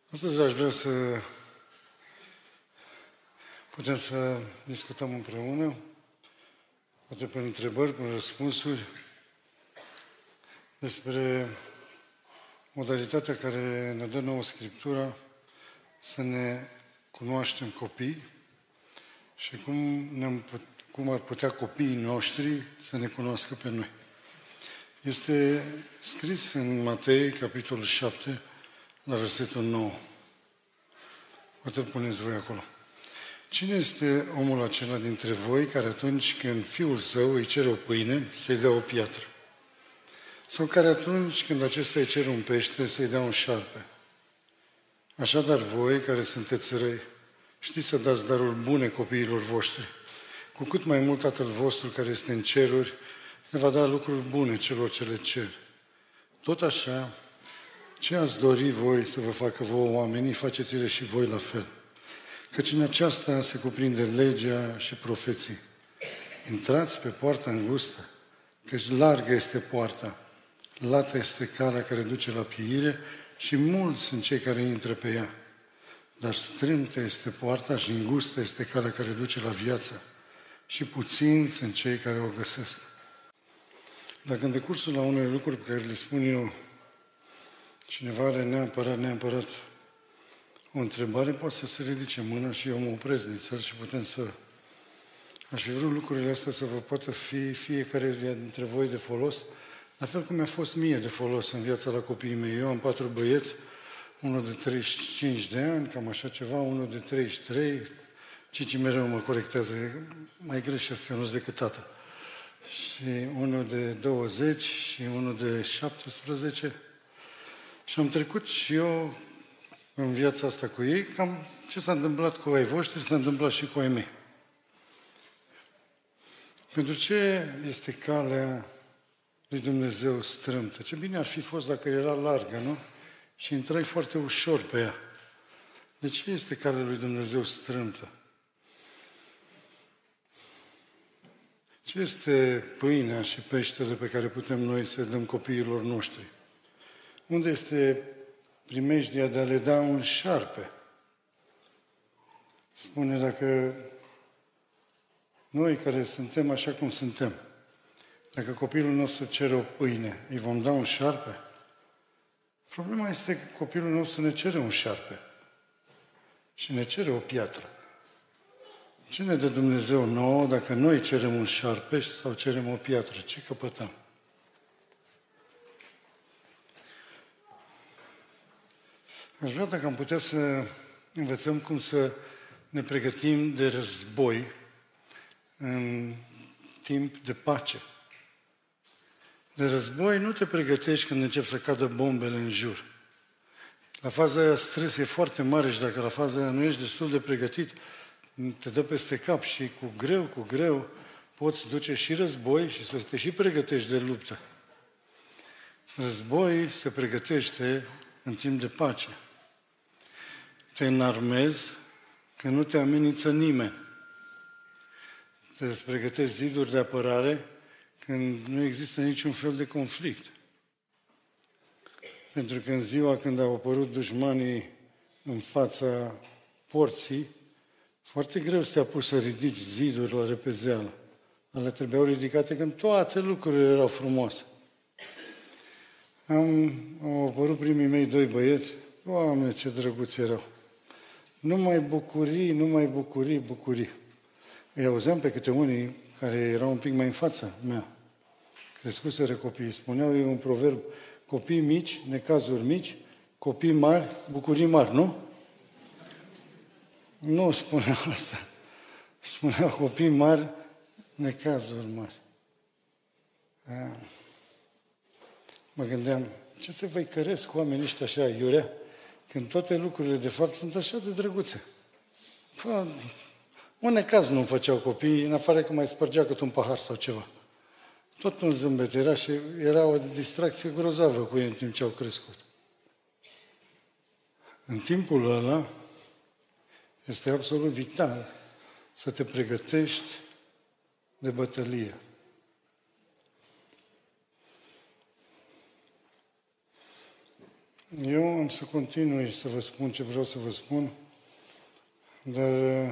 Astăzi aș vrea să putem să discutăm împreună, poate prin întrebări, prin răspunsuri, despre modalitatea care ne dă nouă Scriptura să ne cunoaștem copiii și cum ar putea copiii noștri să ne cunoască pe noi. Este scris în Matei, capitolul 7, la versetul 9. Poate puneți voi acolo. Cine este omul acela dintre voi care atunci când fiul său îi cere o pâine, să-i dea o piatră? Sau care atunci când acesta îi cere un pește, să-i dea un șarpe? Așadar voi, care sunteți răi, știți să dați daruri bune copiilor voștri. Cu cât mai mult Tatăl vostru care este în ceruri, ne va da lucruri bune celor ce le cer. Tot așa, ce ați dori voi să vă facă vouă oamenii, faceți-le și voi la fel. Căci în aceasta se cuprinde legea și profeții. Intrați pe poarta îngustă, căci largă este poarta, lată este calea care duce la pieire și mulți sunt cei care intră pe ea. Dar strâmtă este poarta și îngustă este calea care duce la viață și puțini sunt cei care o găsesc. Dacă în decursul la unele lucruri pe care le spun eu, cineva are neapărat o întrebare, poate să se ridice mâna și eu mă opresc nițel și putem să... Aș fi vrut lucrurile astea să vă poată fi fiecare dintre voi de folos, la fel cum mi-a fost mie de folos în viața la copiii mei. Eu am 4 băieți, unul de 35 de ani, cam așa ceva, unul de 33, Cici mereu mă corectează, mai greșesc eu nu-s decât tata. Și unul de 20 și unul de 17. Și am trecut și eu în viața asta cu ei, cam ce s-a întâmplat cu ai voștri, s-a întâmplat și cu ai mei. Pentru ce este calea lui Dumnezeu strâmtă? Ce bine ar fi fost dacă era largă, nu? Și intrai foarte ușor pe ea. De ce este calea lui Dumnezeu strâmtă? Ce este pâinea și peștele pe care putem noi să dăm copiilor noștri? Unde este primejdia de a le da un șarpe? Spune, dacă noi care suntem așa cum suntem, dacă copilul nostru cere o pâine, îi vom da un șarpe? Problema este că copilul nostru ne cere un șarpe și ne cere o piatră. Ce ne dă Dumnezeu nouă dacă noi cerem un șarpe sau cerem o piatră? Ce căpătăm? Aș vrea dacă am putea să învățăm cum să ne pregătim de război în timp de pace. De război nu te pregătești când încep să cadă bombele în jur. La faza aia stres e foarte mare și dacă la faza aia nu ești destul de pregătit, te dă peste cap și cu greu poți duce și război și să te și pregătești de luptă. Război se pregătește în timp de pace. Te înarmezi că nu te amenință nimeni. Te pregătești ziduri de apărare când nu există niciun fel de conflict. Pentru că în ziua când au apărut dușmanii în fața porții, foarte greu să te apuci să ridici ziduri la repezeală. Ale trebuiau ridicate când toate lucrurile erau frumoase. Au apărut primii mei 2 băieți. Doamne, ce drăguți erau! Numai bucurii. Îi auzeam pe câte unii care erau un pic mai în fața mea. Crescuseră copiii. Spuneau ei un proverb, copii mici, necazuri mici, copii mari, bucurii mari, nu? Nu spuneau asta. Spuneau copii mari, necazuri mari. Mă gândeam, ce se văicăresc oamenii ăștia așa, iurea, când toate lucrurile de fapt sunt așa de drăguțe. Un necaz nu făceau copiii, în afară că mai spărgea cât un pahar sau ceva. Tot un zâmbet era și era o distracție grozavă cu ei în timp ce au crescut. În timpul ăla este absolut vital să te pregătești de bătălie. Eu am să continui să vă spun ce vreau să vă spun, dar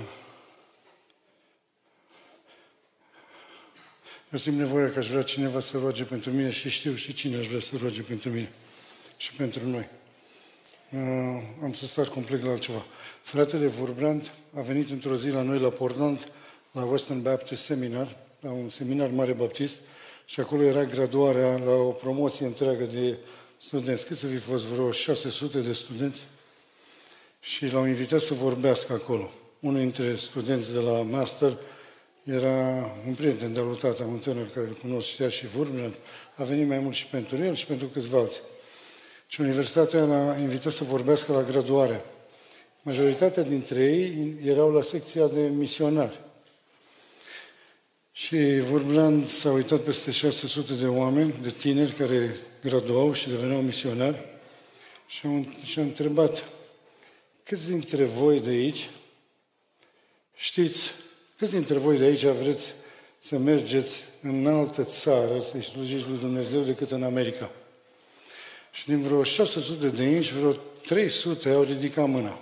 eu simt nevoia că aș vrea cineva să roage pentru mine și știu și cine aș vrea să roage pentru mine și pentru noi. Am să sar complet la altceva. Fratele Vorbrand a venit într-o zi la noi la Portland, la Western Baptist Seminar, la un seminar mare baptist, și acolo era graduarea la o promoție întreagă de studenți. Cât să fi fost? Vreo 600 de studenți? Și l-au invitat să vorbească acolo. Unul dintre studenți de la master era un prieten de-al lui tata, un tânăr care îl cunosc, știa și Vorbrand. A venit mai mult și pentru el și pentru câțiva alții. Și universitatea l-a invitat să vorbească la graduare. Majoritatea dintre ei erau la secția de misionari. Și Vorbrand s-a uitat peste 600 de oameni, de tineri care graduau și deveneau misionari și a întrebat: câți dintre voi de aici știți, câți dintre voi de aici vreți să mergeți în altă țară să-i slujiți lui Dumnezeu decât în America? Și din vreo 600 de aici, vreo 300 au ridicat mâna.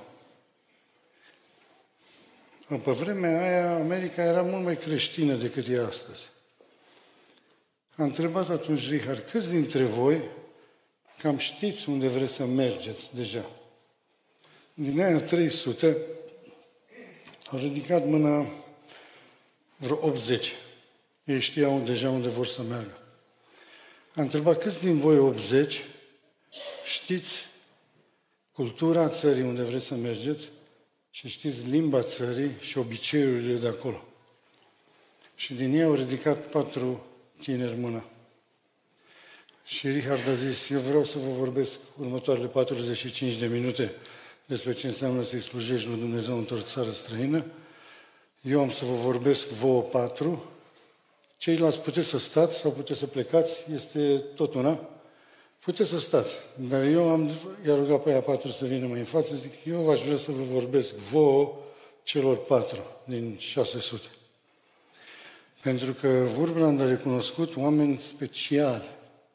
Pe vremea aia, America era mult mai creștină decât e astăzi. A întrebat atunci Richard: câți dintre voi cam știți unde vreți să mergeți deja? Din aia 300 au ridicat mâna vreo 80. Ei știau deja unde vor să meargă. A întrebat: câți din voi 80 știți cultura țării unde vreți să mergeți și știți limba țării și obiceiurile de acolo? Și din ei au ridicat 4 tineri mâna. Și Richard a zis: eu vreau să vă vorbesc următoarele 45 de minute despre ce înseamnă să-i slujești lui Dumnezeu într-o țară străină. Eu am să vă vorbesc vouă 4. Ceilalți puteți să stați sau puteți să plecați, este tot una. Puteți să stați, dar i-a rugat pe aia 4 să vină mai în față, zic: eu aș vrea să vă vorbesc vouă celor 4 din 600. Pentru că Vorbrand a recunoscut oameni speciali,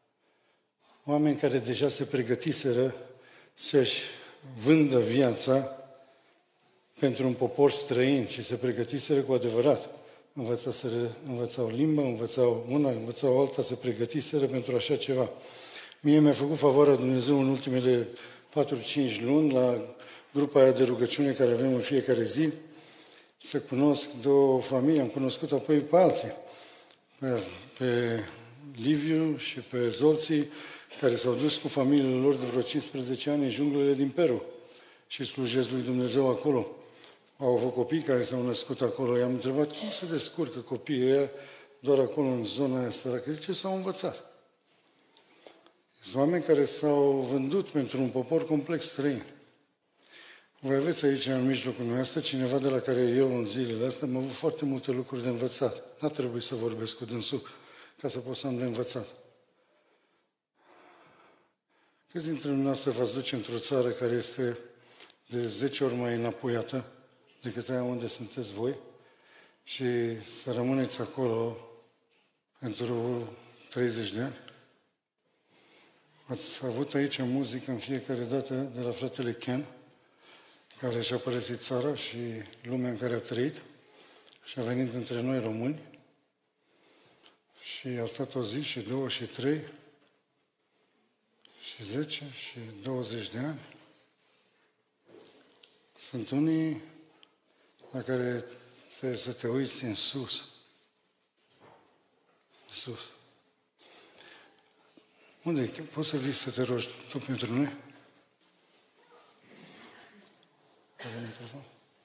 oameni care deja se pregătiseră să-și vândă viața pentru un popor străin și se pregătiseră cu adevărat. Învățau limba, învățau una, învățau alta, se pregătiseră pentru așa ceva. Mie mi-a făcut favoarea Dumnezeu în ultimele 4-5 luni, la grupa aia de rugăciune care avem în fiecare zi, să cunosc 2 familii, am cunoscut apoi pe alții, pe Liviu și pe Zolții, care s-au dus cu familiile lor de vreo 15 ani în junglele din Peru și slujesc lui Dumnezeu acolo. Au avut copii care s-au născut acolo. I-am întrebat cum se descurcă copiii ăia doar acolo în zona aia săracă. Zice: s-au învățat. Sunt oameni care s-au vândut pentru un popor complex străin. Voi aveți aici, în mijlocul nostru, cineva de la care eu, în zilele astea, am avut foarte multe lucruri de învățat. N-a trebuit să vorbesc cu dânsul ca să pot să am de învățat. Câți dintre dumneavoastră v-ați duce într-o țară care este de 10 ori mai înapoiată decât aia unde sunteți voi și să rămâneți acolo pentru 30 de ani? Ați avut aici muzică în fiecare dată de la fratele Ken, care și-a părăsit țara și lumea în care a trăit și a venit între noi români și a stat o zi și 2 și 3 și 10 și 20 de ani. Sunt unii la care trebuie să te uiți în sus. În sus. Unde e? Poți să vii să te rogi tu pentru noi? Avem microfon?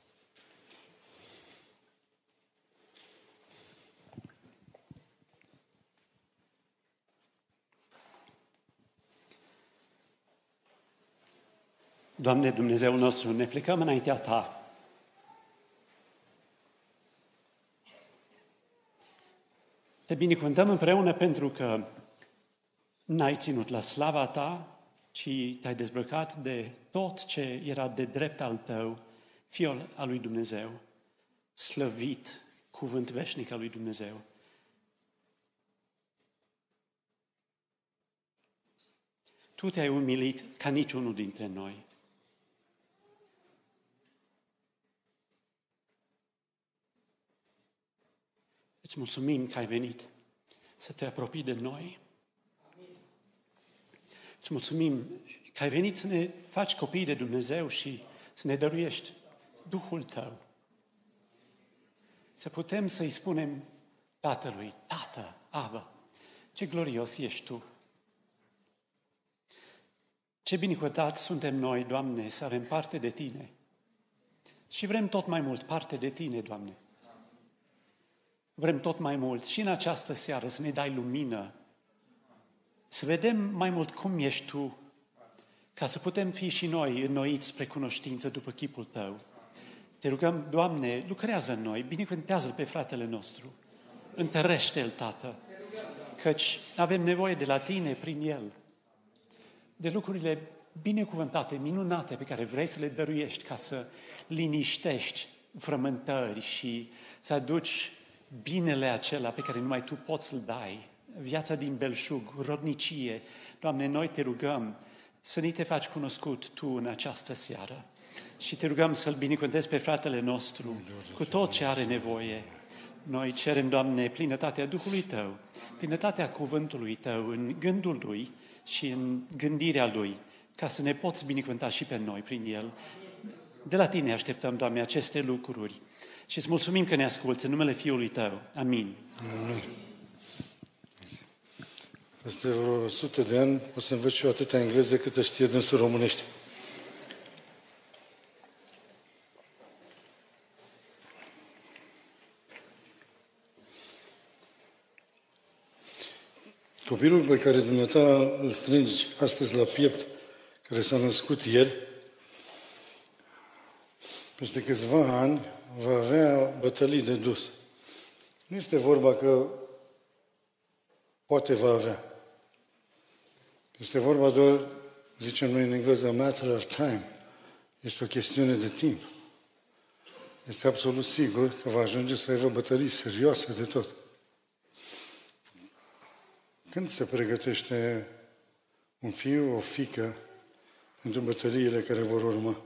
Doamne Dumnezeu nostru, ne plecăm înaintea Ta. Te binecuvântăm împreună pentru că n-ai ținut la slava Ta, ci Te-ai dezbrăcat de tot ce era de drept al Tău, Fiul al lui Dumnezeu, slăvit cuvânt veșnic al lui Dumnezeu. Tu Tu te-ai umilit ca niciunul dintre noi. Îți mulțumim că ai venit să te apropii de noi. Îți mulțumim că ai venit să ne faci copii de Dumnezeu și să ne dăruiești Duhul Tău. Să putem să-i spunem Tatălui, Tată, Abba, ce glorios ești Tu. Ce binecuvântați suntem noi, Doamne, să avem parte de Tine. Și vrem tot mai mult parte de Tine, Doamne. Vrem tot mai mult și în această seară să ne dai lumină, să vedem mai mult cum ești Tu, ca să putem fi și noi înnoiți spre cunoștință după chipul Tău. Te rugăm, Doamne, lucrează în noi, binecuvântează-L pe fratele nostru, întărește-L, Tată, căci avem nevoie de la Tine prin El, de lucrurile binecuvântate, minunate pe care vrei să le dăruiești ca să liniștești frământări și să aduci binele acela pe care numai Tu poți să-l dai, viața din belșug, rodnicie. Doamne, noi te rugăm să ni te faci cunoscut Tu în această seară și te rugăm să-l binecuvântezi pe fratele nostru cu tot ce are nevoie. Noi cerem, Doamne, plinătatea Duhului Tău, plinătatea cuvântului Tău în gândul Lui și în gândirea Lui, ca să ne poți binecuvânta și pe noi prin El. De la Tine așteptăm, Doamne, aceste lucruri și îți mulțumim că ne asculți în numele Fiului Tău. Amin. Amin. Peste vreo 100 de ani o să învăț și eu atâta engleză câtă știe dânsul românește. Copilul pe care dumneata îl strângi astăzi la piept, care s-a născut ieri, peste câțiva ani va avea bătălii de dus. Nu este vorba că poate va avea. Este vorba doar, zicem noi în engleză, a matter of time. Este o chestiune de timp. Este absolut sigur că va ajunge să aibă bătălii serioase de tot. Când se pregătește un fiu, o fiică pentru bătăliile care vor urma?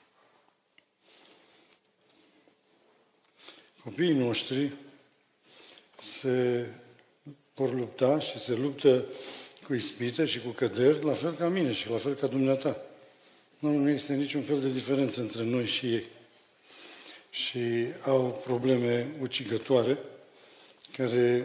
Copiii noștri se vor lupta și se luptă cu ispite și cu căderi, la fel ca mine și la fel ca dumneata. Nu există niciun fel de diferență între noi și ei. Și au probleme ucigătoare, care,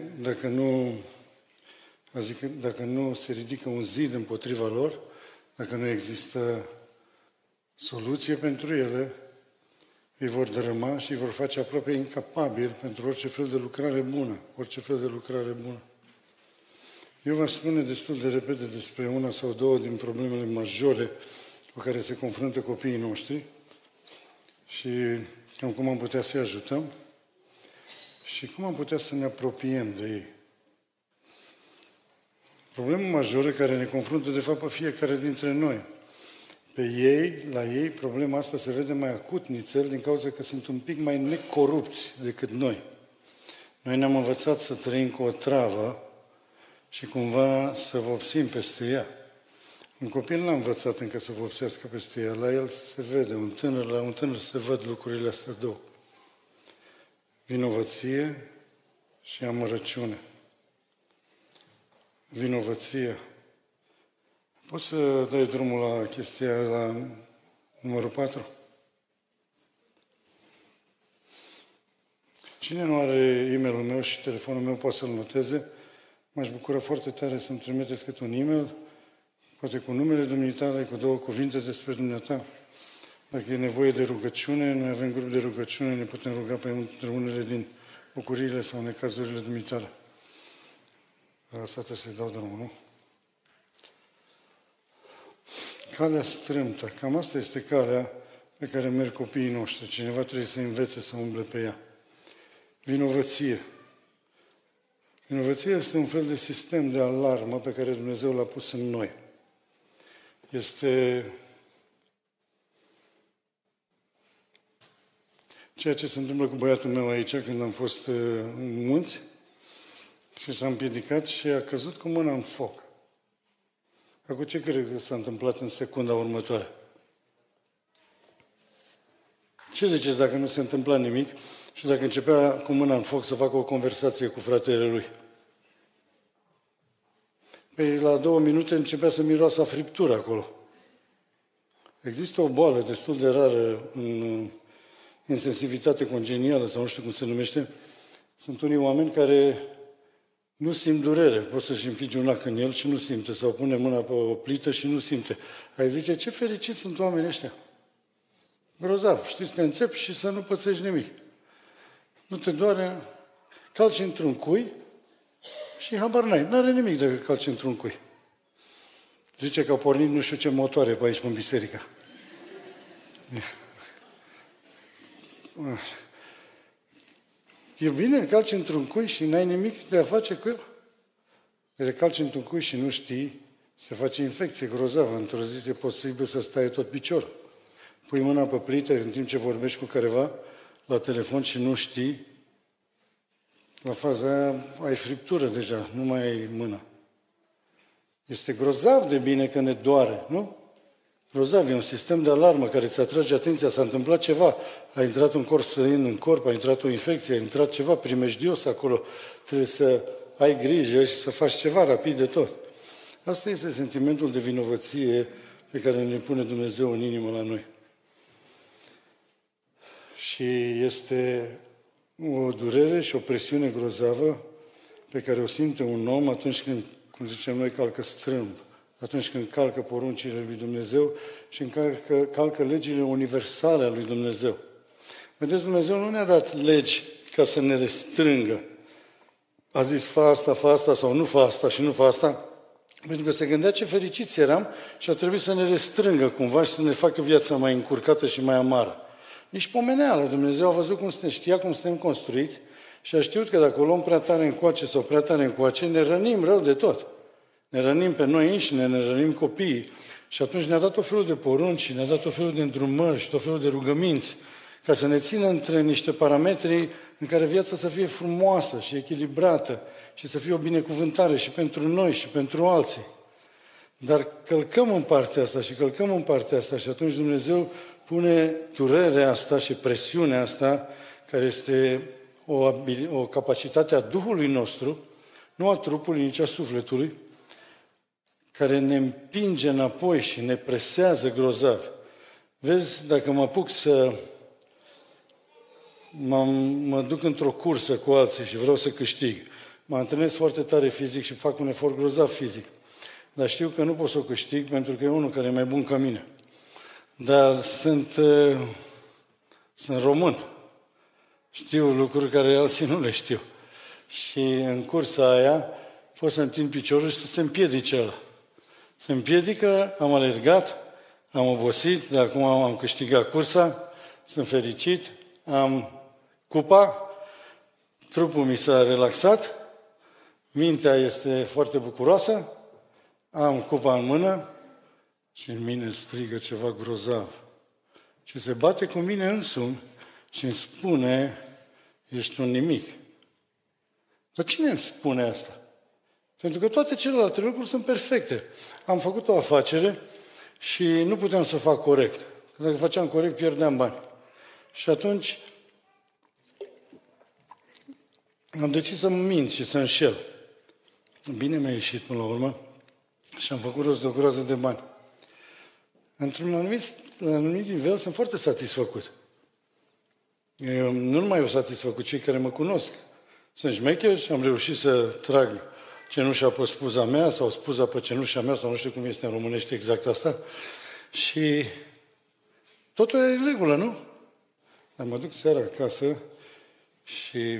dacă nu se ridică un zid împotriva lor, dacă nu există soluție pentru ele, îi vor dărâma și îi vor face aproape incapabili pentru orice fel de lucrare bună. Orice fel de lucrare bună. Eu v-aș spune destul de repede despre una sau două din problemele majore cu care se confruntă copiii noștri și cam cum am putea să-i ajutăm și cum am putea să ne apropiem de ei. Problema majoră care ne confruntă, de fapt, pe fiecare dintre noi. La ei, problema asta se vede mai acut nițel din cauza că sunt un pic mai necorupți decât noi. Noi ne-am învățat să trăim cu o travă și cumva să vopsim peste ea. Un copil n-a învățat încă să vopsească peste ea. La el se vede, la un tânăr se văd lucrurile astea două. Vinovăție și amărăciune. Vinovăție. Poți să dai drumul la chestia la numărul 4? Cine nu are e-mailul meu și telefonul meu poate să-l noteze. M-aș bucura foarte tare să-mi trimiteți cât un e-mail, poate cu numele dumneitale, cu 2 cuvinte despre dumneata. Dacă e nevoie de rugăciune, noi avem grup de rugăciune, ne putem ruga pentru unele din bucuriile sau necazurile dumneitale. Asta trebuie să-i dau drumul, nu? Calea strâmtă. Cam asta este calea pe care merg copiii noștri. Cineva trebuie să învețe să umble pe ea. Vinovăție. Vinovăția este un fel de sistem de alarmă pe care Dumnezeu l-a pus în noi. Este ceea ce se întâmplă cu băiatul meu aici când am fost în munți și s-a împiedicat și a căzut cu mâna în foc. Acum ce cred că s-a întâmplat în secunda următoare? Ce ziceți dacă nu se întâmpla nimic și dacă începea cu mâna în foc să facă o conversație cu fratele lui? Păi la 2 minute începea să miroasă a friptură acolo. Există o boală destul de rară în insensibilitate congenială, sau nu știu cum se numește. Sunt unii oameni care nu simt durere. Poți să-și înfigi un lac în el și nu simte. Sau pune mâna pe o plită și nu simte. Ai zice, ce fericiți sunt oamenii ăștia. Grozav. Știi, să te înțepi și să nu pățești nimic. Nu te doare, calci într-un cui și habar n-ai. N-are nimic dacă calci într-un cui. Zice că au pornit nu știu ce motoare pe aici, în biserică. E bine, calci într-un cui și n-ai nimic de a face cu el? Ele calci într-un cui și nu știi, se face infecție grozavă. Într-o zi e posibil să stai tot piciorul. Pui mâna pe plită în timp ce vorbești cu careva la telefon și nu știi, la faza aia ai friptură deja, nu mai ai mână. Este grozav de bine că ne doare, nu? Grozav, e un sistem de alarmă care îți atrage atenția, s-a întâmplat ceva, a intrat un corp străin în corp, a intrat o infecție, a intrat ceva primejdios acolo, trebuie să ai grijă și să faci ceva rapid de tot. Asta este sentimentul de vinovăție pe care ne pune Dumnezeu în inimă la noi. Și este o durere și o presiune grozavă pe care o simte un om atunci când, cum zicem noi, calcă strâmb, atunci când calcă poruncile lui Dumnezeu și calcă legile universale ale lui Dumnezeu. Vedeți, Dumnezeu nu ne-a dat legi ca să ne restrângă. A zis, fă asta sau nu fă asta și nu fă asta, pentru că se gândea ce fericiți eram și a trebuit să ne restrângă cumva și să ne facă viața mai încurcată și mai amară. Nici pomeneală. Dumnezeu a văzut cum suntem, știa cum suntem construiți și a știut că dacă o luăm prea tare încoace sau prea tare încoace, ne rănim rău de tot. Ne rănim pe noi înșine, ne rănim copiii. Și atunci ne-a dat o felul de porunci, ne-a dat o felul de îndrumări și o felul de rugăminți ca să ne țină între niște parametri în care viața să fie frumoasă și echilibrată și să fie o binecuvântare și pentru noi și pentru alții. Dar călcăm în partea asta și călcăm în partea asta și atunci Dumnezeu pune durerea asta și presiunea asta, care este o capacitate a Duhului nostru, nu a trupului, nici a sufletului, care ne împinge înapoi și ne presează grozav. Vezi, dacă mă apuc să mă duc într-o cursă cu alții și vreau să câștig, mă antrenez foarte tare fizic și fac un efort grozav fizic. Dar știu că nu pot să o câștig pentru că e unul care e mai bun ca mine. Dar sunt român. Știu lucruri care alții nu le știu. Și în cursa aia pot să întind piciorul și să se împiedice ăla. Se împiedică, am alergat, am obosit, dar acum am câștigat cursa, sunt fericit, am cupa, trupul mi s-a relaxat, mintea este foarte bucuroasă, am cupa în mână și în mine strigă ceva grozav. Și se bate cu mine însumi și îmi spune, ești un nimic. Dar cine îmi spune asta? Pentru că toate celelalte lucruri sunt perfecte. Am făcut o afacere și nu puteam să fac corect. Că dacă făceam corect, pierdeam bani. Și atunci am decis să mint și să înșel. Bine mi-a ieșit până la urmă și am făcut rost de o groază de bani. Într-un anumit nivel sunt foarte satisfăcut. Eu nu numai eu satisfăcut, cei care mă cunosc. Sunt șmecheri și am reușit să trag cenușa pe spuza mea sau spuza pe cenușa mea, sau nu știu cum este în românește exact asta. Și totul e în regulă, nu? Dar mă duc seara acasă și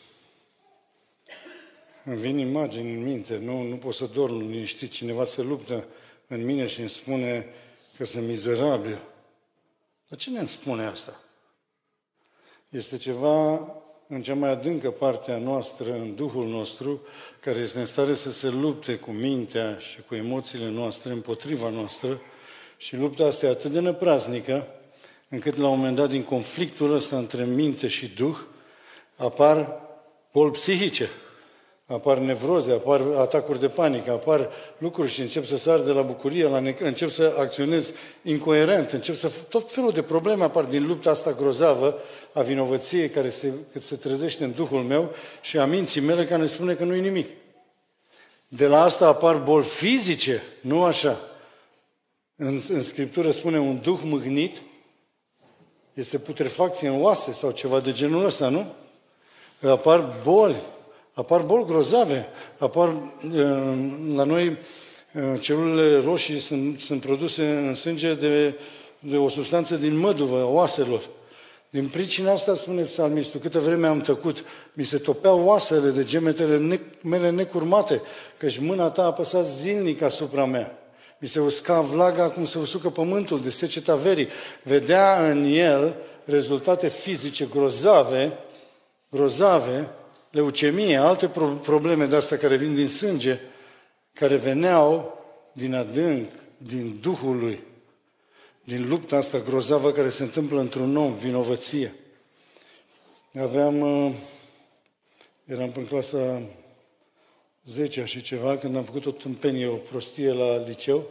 îmi vin imagini în minte. Nu pot să dorm liniștit. Cineva se luptă în mine și îmi spune că sunt mizerabil. Dar cine îmi spune asta? Este ceva în cea mai adâncă parte a noastră, în Duhul nostru, care este în stare să se lupte cu mintea și cu emoțiile noastre împotriva noastră și lupta asta e atât de năpraznică, încât la un moment dat, din conflictul ăsta între minte și Duh, apar boli psihice. apar nevroze, apar atacuri de panică, apar lucruri și încep să sar de la bucurie, încep să acționez incoerent, tot felul de probleme apar din lupta asta grozavă a vinovăției care se trezește în Duhul meu și a minții mele care ne spune că nu-i nimic. De la asta apar boli fizice, nu așa. În Scriptură spune un duh mâhnit este putrefacție în oase sau ceva de genul ăsta, nu? Apar boli grozave, la noi celulele roșii sunt produse în sânge de o substanță din măduvă, a oaselor. Din pricina asta, spune psalmistul, câtă vreme am tăcut, mi se topeau oasele de gemetele mele necurmate, căci mâna ta a apăsat zilnic asupra mea. Mi se usca vlaga cum se usucă pământul de seceta verii. Vedea în el rezultate fizice grozave, leucemie, alte probleme de astea care vin din sânge, care veneau din adânc, din Duhul lui, din lupta asta grozavă care se întâmplă într-un om, vinovăție. Eram în clasa 10 și ceva, când am făcut o tâmpenie, o prostie la liceu,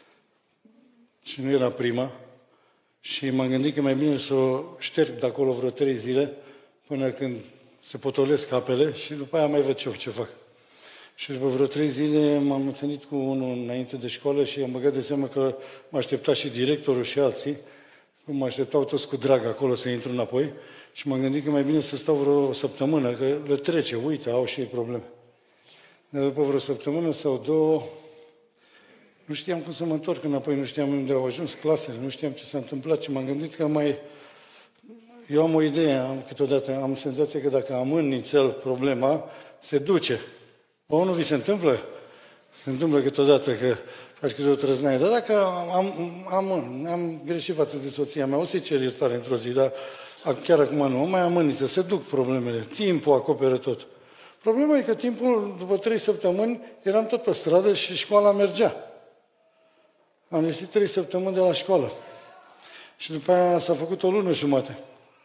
și nu era prima, și m-am gândit că mai bine să o șterg de acolo vreo 3 zile, până când se potolesc apele și după aia mai văd ce fac. Și după vreo 3 zile m-am întâlnit cu unul înainte de școală și am băgat de seama că mă aștepta și directorul și alții, cum mă așteptau toți cu drag acolo să intru înapoi și m-am gândit că mai bine să stau vreo săptămână, că le trece, uite, au și ei probleme. Dar după vreo săptămână sau 2, nu știam cum să mă întorc înapoi, nu știam unde au ajuns clasele, nu știam ce s-a întâmplat și m-am gândit că eu am o idee, câteodată am senzația că dacă amân nițel problema, se duce. Nu vi se întâmplă? Se întâmplă câteodată că faci câte o trăznaie. Dar dacă am greșit față de soția mea, o să-i cer iertare într-o zi, dar chiar acum nu, mai amâniță, se duc problemele, timpul acoperă tot. Problema e că timpul, după 3 săptămâni, eram tot pe stradă și școala mergea. Am ieșit 3 săptămâni de la școală. Și după aia s-a făcut o lună jumate.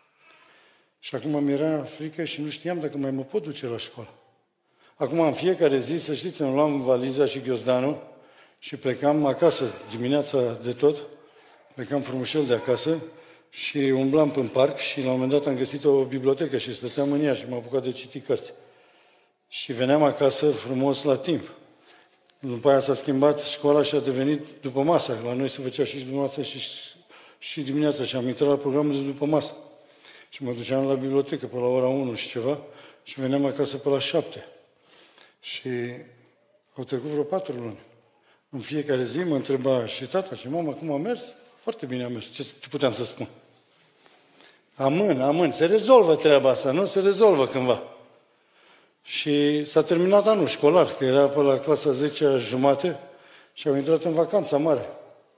Și acum mi-era frică și nu știam dacă mai mă pot duce la școală. Acum, în fiecare zi, să știți, îmi luam valiza și ghiozdanul și plecam acasă dimineața de tot, plecam frumușel de acasă și umblam în parc și la un moment dat am găsit o bibliotecă și stăteam în ea și m-am apucat de citit cărți. Și veneam acasă frumos la timp. După aia s-a schimbat școala și a devenit după masă. La noi se făcea și după masă și dimineața și am intrat la programul de după masă. Și mă duceam la bibliotecă pe la ora 1 și ceva și veneam acasă pe la 7. Și au trecut vreo 4 luni. În fiecare zi mă întreba și tata și mama cum a mers. Foarte bine a mers. Ce puteam să spun? Amân. Se rezolvă treaba asta, nu? Se rezolvă cândva. Și s-a terminat anul școlar, că era pe la clasa 10-a jumate și au intrat în vacanța mare.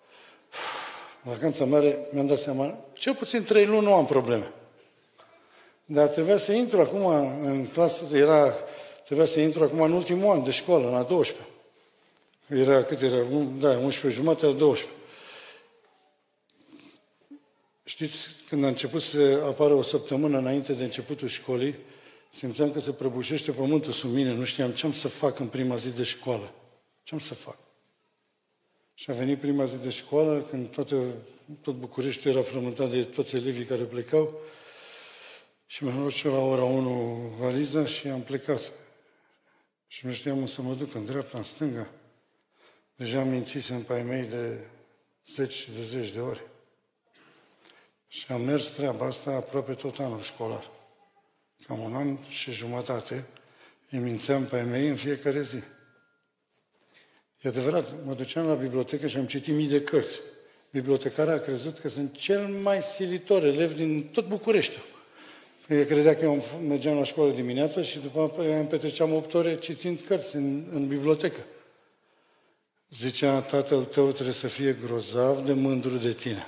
Vacanța mare, mi-am dat seama, cel puțin 3 luni nu am probleme. Dar trebuia să intru acum în clasă, trebuia să intru acum în ultimul an de școală, la 12. Cât era? 11 jumate la 12. Știți, când a început să apară o săptămână înainte de începutul școlii, simțeam că se prăbușește pământul sub mine, nu știam ce am să fac în prima zi de școală. Ce am să fac? Și a venit prima zi de școală, când tot Bucureștiul era frământat de toți elevii care plecau, și mi-am luat și la ora 1 valiza și am plecat. Și nu știam să mă duc în dreapta, în stânga. Deja mințisem pe ai mei de 10 de ori. Și am mers treaba asta aproape tot anul școlar. Cam 1 an și jumătate îi mințeam pe ai mei în fiecare zi. E adevărat, mă duceam la bibliotecă și am citit mii de cărți. Bibliotecarea a crezut că sunt cel mai silitor elev din tot Bucureștiul. El credea că eu mergeam la școală dimineața și după aceea îmi petreceam 8 ore citind cărți în bibliotecă. Zicea, tatăl tău trebuie să fie grozav de mândru de tine.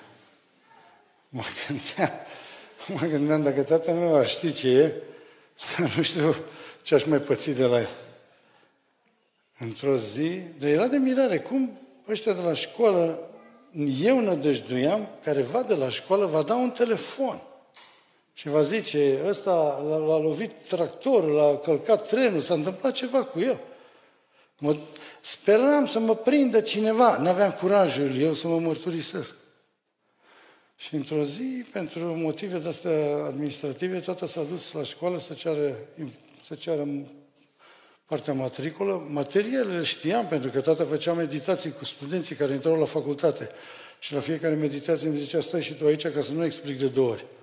Mă gândeam dacă tatăl meu ar ști ce e, nu știu ce aș mai păți de la el. Într-o zi, dar era de mirare, cum ăștia de la școală, eu nădăjduiam, careva de la școală va da un telefon. Și va zice, ăsta l-a lovit tractorul, l-a călcat trenul, s-a întâmplat ceva cu el. Speram să mă prindă cineva, n-aveam curajul eu să mă mărturisesc. Și într-o zi, pentru motive de-astea administrative, tata s-a dus la școală să ceară partea matricolă. Materialele știam, pentru că tata făcea meditații cu studenții care intrau la facultate. Și la fiecare meditație îmi zicea, stai și tu aici ca să nu explic de 2 ori.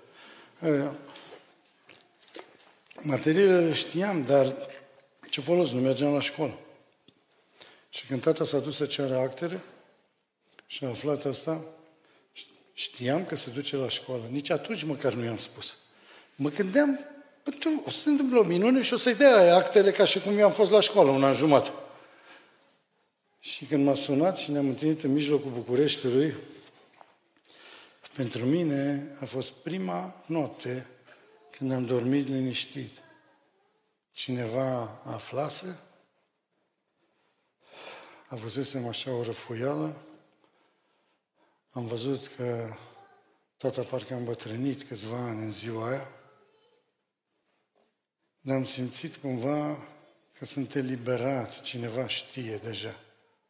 Materialele știam, dar ce folos, nu mergeam la școală. Și când tata s-a dus să ceară actele și a aflat asta, știam că se duce la școală. Nici atunci măcar nu i-am spus. Mă gândeam, o să se întâmple o minune și o să-i dea actele ca și cum eu am fost la școală 1 an jumătate. Și când m-a sunat și ne-am întâlnit în mijlocul Bucureștiului, pentru mine a fost prima noapte când am dormit liniștit. Cineva aflase, avusesem așa o răfuială, am văzut că tata parcă a îmbătrânit câțiva ani în ziua aia, dar am simțit cumva că sunt eliberat, cineva știe deja.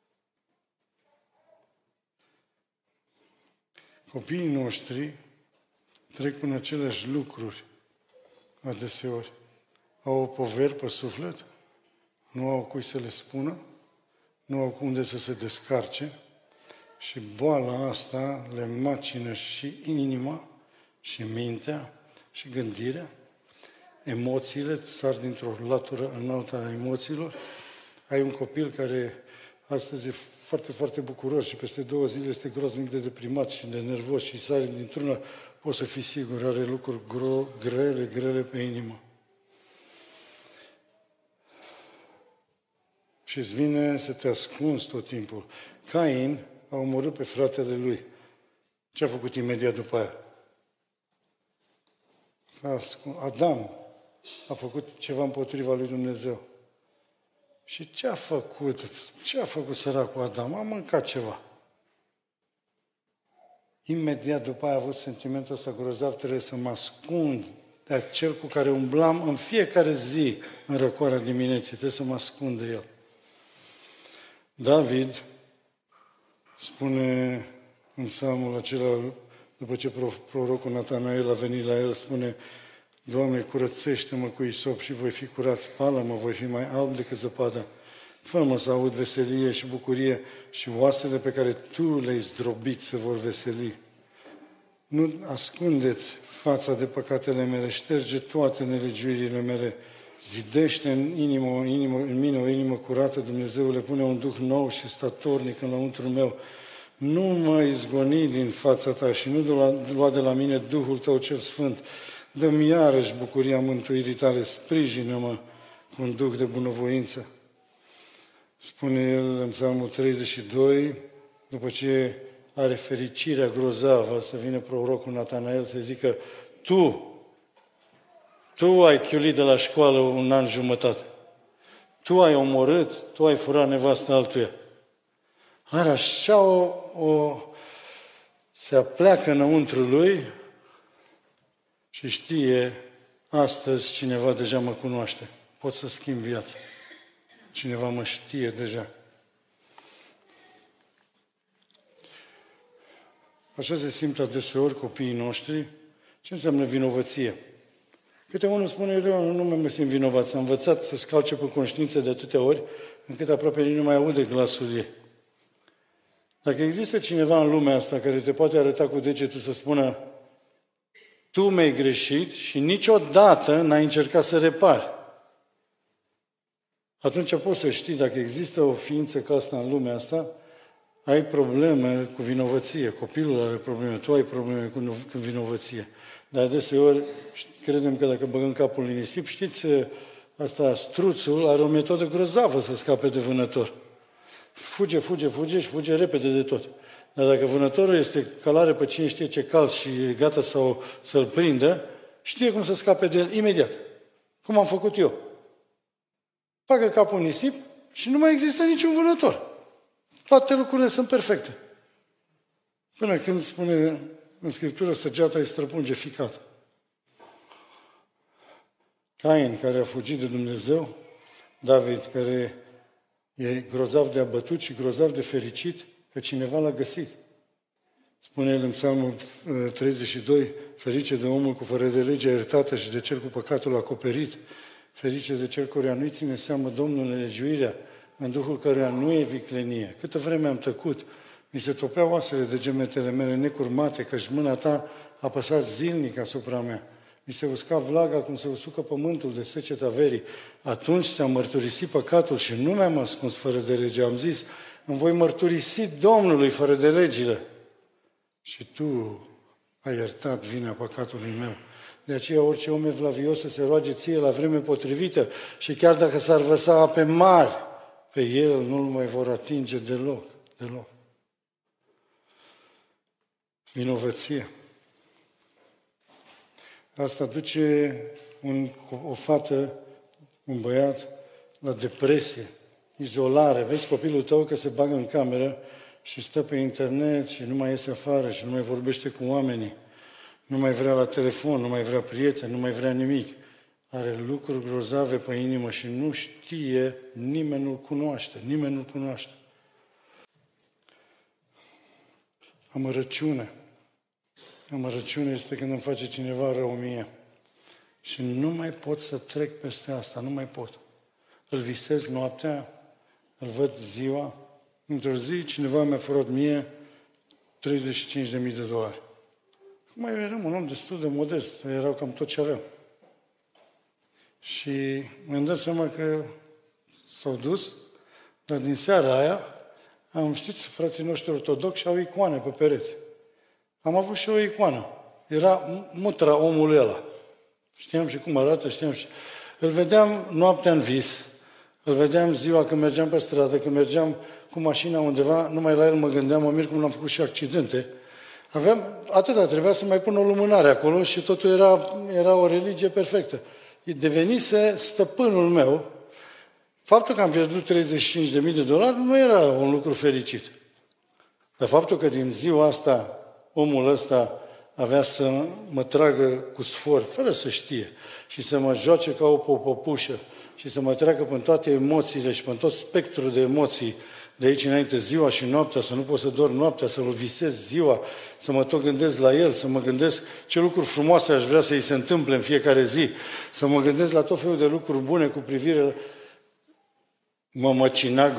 Copiii noștri trec prin aceleași lucruri adeseori. Au o poveri pe suflet, nu au cui să le spună, nu au unde să se descarce și boala asta le macină și inima, și mintea, și gândirea. Emoțiile sar dintr-o latură în alta a emoțiilor. Ai un copil care astăzi e foarte, foarte bucuros și peste 2 zile este groaznic de deprimat și de nervos și sare dintr-una, poți să fii sigur, are lucruri grele pe inimă. Și îți vine să te ascunzi tot timpul. Cain a omorât pe fratele lui. Ce a făcut imediat după aia? Adam a făcut ceva împotriva lui Dumnezeu. Și ce a făcut? Ce a făcut săracul Adam? A mâncat ceva. Imediat după aia a avut sentimentul ăsta grozav, trebuie să mă ascund de cel cu care umblam în fiecare zi în răcoarea dimineții. Trebuie să mă ascund de el. David spune în psalmul acela, după ce prorocul Natanael a venit la el, spune: Doamne, curățește-mă cu isop și voi fi curat, spală-mă, voi fi mai alb decât zăpada. Fă-mă să aud veselie și bucurie și oasele pe care Tu le-ai zdrobit se vor veseli. Nu ascundeți fața de păcatele mele, șterge toate nelegiuirile mele, zidește în mine o inimă curată, Dumnezeule, pune un duh nou și statornic înăuntru meu. Nu mă izgoni din fața Ta și nu lua de la mine Duhul Tău cel Sfânt. Dă-mi iarăși bucuria mântuirii Tale, sprijină-mă cu un duh de bunăvoință. Spune el în Psalmul 32, după ce are fericirea grozavă să vină prorocul Natanael să zică: Tu ai chiulit de la școală 1 an jumătate. Tu ai omorât, tu ai furat nevasta altuia. Are așa se apleacă înăuntru lui și știe, astăzi cineva deja mă cunoaște. Pot să schimb viața. Cineva mă știe deja. Așa se simt adeseori copiii noștri. Ce înseamnă vinovăție? Câte unul spune: eu nu mă simt vinovat. S-a învățat să scalce pe conștiință de atâtea ori, încât aproape nici nu mai aude glasul ei. Dacă există cineva în lumea asta care te poate arăta cu degetul să spună: tu mi-ai greșit și niciodată n-ai încercat să repari, atunci poți să știi, dacă există o ființă ca asta în lumea asta, ai probleme cu vinovăție. Copilul are probleme, tu ai probleme cu vinovăție. Dar adeseori credem că dacă băgăm capul în nisip, știți, asta, struțul are o metodă grozavă să scape de vânător. Fuge și fuge repede de tot. Dar dacă vânătorul este călare pe cine știe ce cal și e gata să-l prindă, știe cum să scape de el imediat. Cum am făcut eu. Bagă capul în nisip și nu mai există niciun vânător. Toate lucrurile sunt perfecte. Până când spune în Scriptură, săgeata îi străpunge ficatul. Cain, care a fugit de Dumnezeu, David, care e grozav de abătut și grozav de fericit că cineva l-a găsit. Spune el în Psalmul 32, ferice de omul cu fără de legea iertată și de cel cu păcatul acoperit, ferice de cel căruia nu-i ține seamă Domnul nelegiuirea, în Duhul căruia nu e viclenie. Câtă vreme am tăcut, mi se topeau oasele de gemetele mele necurmate, căci mâna ta a apăsat zilnic asupra mea. Mi se usca vlaga cum se usucă pământul de seceta verii. Atunci ți-am mărturisit păcatul și nu mi-am ascuns fără de lege. Am zis, îmi voi mărturisi Domnului fără de legile. Și tu ai iertat vina păcatului meu. De aceea orice om evlavios să se roage ție la vreme potrivită și chiar dacă s-ar vărsa ape mari, pe el nu-l mai vor atinge deloc. Vinovăție. Asta duce o fată, un băiat, la depresie, izolare. Vezi copilul tău că se bagă în cameră și stă pe internet și nu mai iese afară și nu mai vorbește cu oamenii. Nu mai vrea la telefon, nu mai vrea prieteni, nu mai vrea nimic. Are lucruri grozave pe inimă și nu știe, nimeni nu-l cunoaște. Amărăciune. Amărăciune este când îmi face cineva rău mie. Și nu mai pot să trec peste asta, nu mai pot. Îl visez noaptea, îl văd ziua. Într-o zi cineva mi-a furat mie $35.000. Mai eram un om destul de modest, erau cam tot ce aveam. Și mi-am dat seama că s-au dus, dar din seara aia știți, frații noștri ortodoxi au icoane pe pereți. Am avut și o icoană. Era mutra omului ăla. Știam și cum arată, știam și... Îl vedeam noaptea în vis, îl vedeam ziua când mergeam pe stradă, când mergeam cu mașina undeva, numai la el mă gândeam, mă mir cum l-am făcut și accidente. Atâta, trebuia să mai pun o lumânare acolo și totul era o religie perfectă. Devenise stăpânul meu. Faptul că am pierdut $35.000 nu era un lucru fericit. Dar faptul că din ziua asta omul ăsta avea să mă tragă cu sfor, fără să știe, și să mă joace ca o popăpușă și să mă treacă prin toate emoțiile și prin tot spectrul de emoții de aici înainte, ziua și noaptea, să nu pot să dorm noaptea, să-l visez ziua, să mă tot gândesc la el, să mă gândesc ce lucruri frumoase aș vrea să-i se întâmple în fiecare zi, să mă gândesc la tot felul de lucruri bune cu privire la... Mă măcina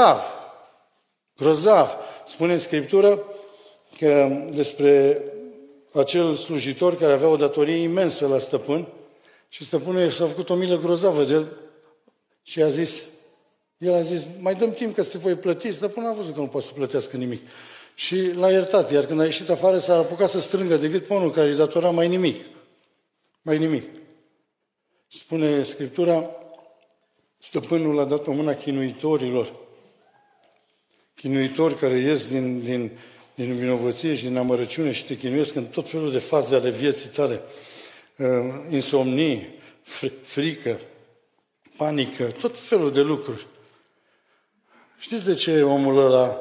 grozav. Spune în Scriptură că despre acel slujitor care avea o datorie imensă la stăpân și stăpânul s-a făcut o milă grozavă de el și el a zis, mai dăm timp că te voi plăti, stăpânul a văzut că nu poate să plătească nimic. Și l-a iertat, iar când a ieșit afară s-a apucat să strângă de gât pe unul care îi datora mai nimic. Spune Scriptura, stăpânul a dat pe mâna chinuitorilor. Chinuitori care ies din vinovăție și din amărăciune și te chinuiesc în tot felul de faze ale vieții tale. Insomnie, frică, panică, tot felul de lucruri. Știți de ce omul ăla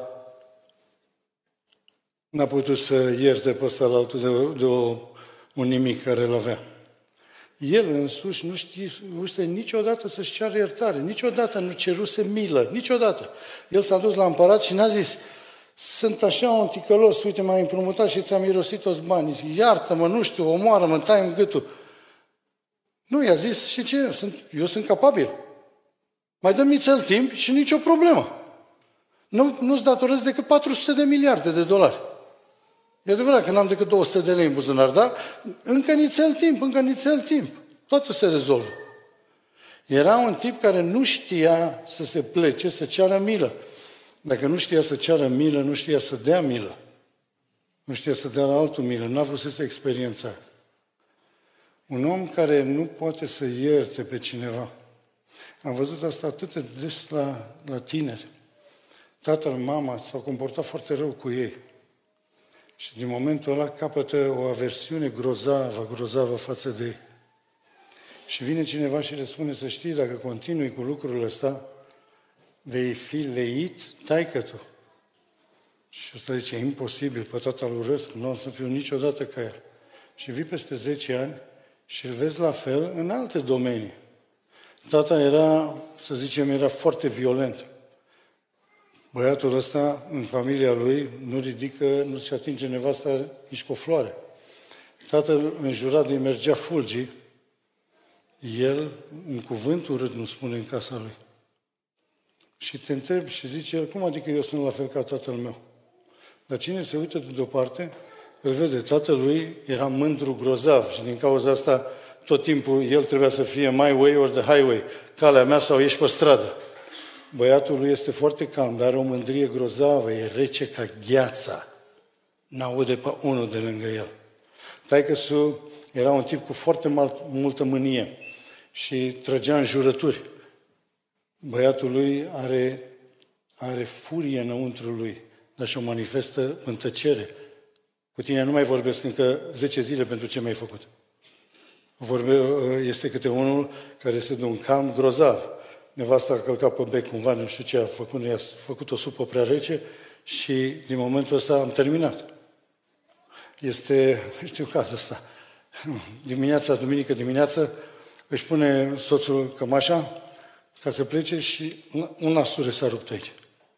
n-a putut să ierte pe ăsta la altul de un nimic care îl avea? El însuși nu știe niciodată să-și ceară iertare, niciodată nu ceruse milă, niciodată. El s-a dus la împărat și n-a zis, sunt așa un ticălos, uite, m-am împrumutat și ți-am irosit toți banii, iartă-mă, nu știu, omoară-mă, tai-mi gâtul. Nu, i-a zis, și ce, eu sunt capabil. Mai dă-mi ți-l timp și nicio problemă. Nu-ți datorez decât $400 de miliarde. E adevărat că n-am decât 200 de lei în buzunar, dar încă nițel timp. Totul se rezolvă. Era un tip care nu știa să se plece, să ceară milă. Dacă nu știa să ceară milă, nu știa să dea milă. Nu știa să dea la altul milă. N-a vrut să experiența. Un om care nu poate să ierte pe cineva. Am văzut asta atât de des la tineri. Tatăl, mama s-au comportat foarte rău cu ei. Și din momentul ăla capătă o aversiune grozavă față de ei. Și vine cineva și le spune, să știi, dacă continui cu lucrul ăsta, vei fi leit taică-tu. Și ăsta zice, imposibil, pe tata-l urăsc, nu o să fiu niciodată ca el. Și vii peste 10 ani Și îl vezi la fel în alte domenii. Tata era, să zicem, era foarte violent. Băiatul ăsta, în familia lui, nu se atinge nevasta nici cu o floare. Tatăl înjurat de mergea fulgii, el, un cuvânt urât nu spune în casa lui. Și te întreb și zice el, cum adică eu sunt la fel ca tatăl meu? Dar cine se uită de deoparte, îl vede, tatălui era mândru grozav și din cauza asta tot timpul el trebuia să fie my way or the highway, calea mea sau ești pe stradă. Băiatul lui este foarte calm, dar are o mândrie grozavă, e rece ca gheața. N-aude pe unul de lângă el. Taică-su era un tip cu foarte multă mânie și trăgea în jurături. Băiatul lui are furie înăuntru lui, dar și-o manifestă în tăcere. Cu tine nu mai vorbesc încă 10 zile pentru ce mi-ai făcut. Este câte unul care este de un calm grozav. Nevasta a călcat pe bec cumva, nu știu ce a făcut, i-a făcut o supă prea rece și din momentul ăsta am terminat. Știu cazul ăsta. Duminică dimineață, își pune soțul cămașa ca să plece și un nasture s-a rupt aici.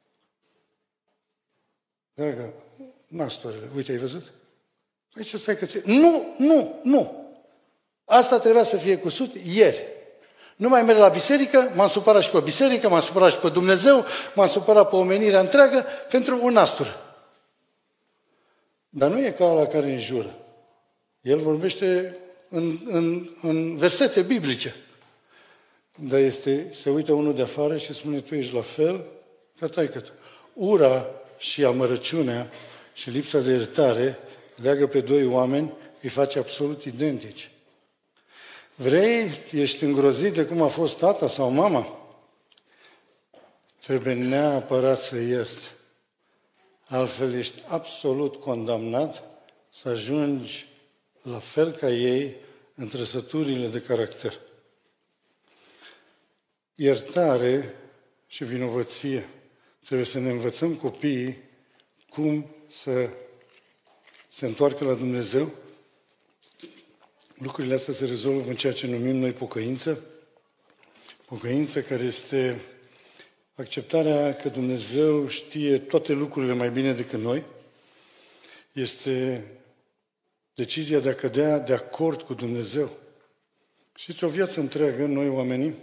Dragă, nasturele, uite, ai văzut? Aici stai că Nu! Asta trebuia să fie cusut ieri. Nu mai merg la biserică, m-am supărat și pe biserică, m-am supărat și pe Dumnezeu, m-am supărat pe omenirea întreagă pentru un nastur. Dar nu e ca ăla care înjură. El vorbește în versete biblice. Dar se uită unul de afară și spune, tu ești la fel ca taică-tu. Ura și amărăciunea și lipsa de iertare leagă pe doi oameni, îi face absolut identici. Vrei, ești îngrozit de cum a fost tata sau mama? Trebuie neapărat să ierți. Altfel ești absolut condamnat să ajungi la fel ca ei în trăsăturile de caracter. Iertare și vinovăție. Trebuie să ne învățăm copiii cum să se întoarcă la Dumnezeu. Lucrurile astea se rezolvă în ceea ce numim noi pocăință. Pocăință care este acceptarea că Dumnezeu știe toate lucrurile mai bine decât noi. Este decizia de a cădea de acord cu Dumnezeu. Știți, o viață întreagă, noi oamenii,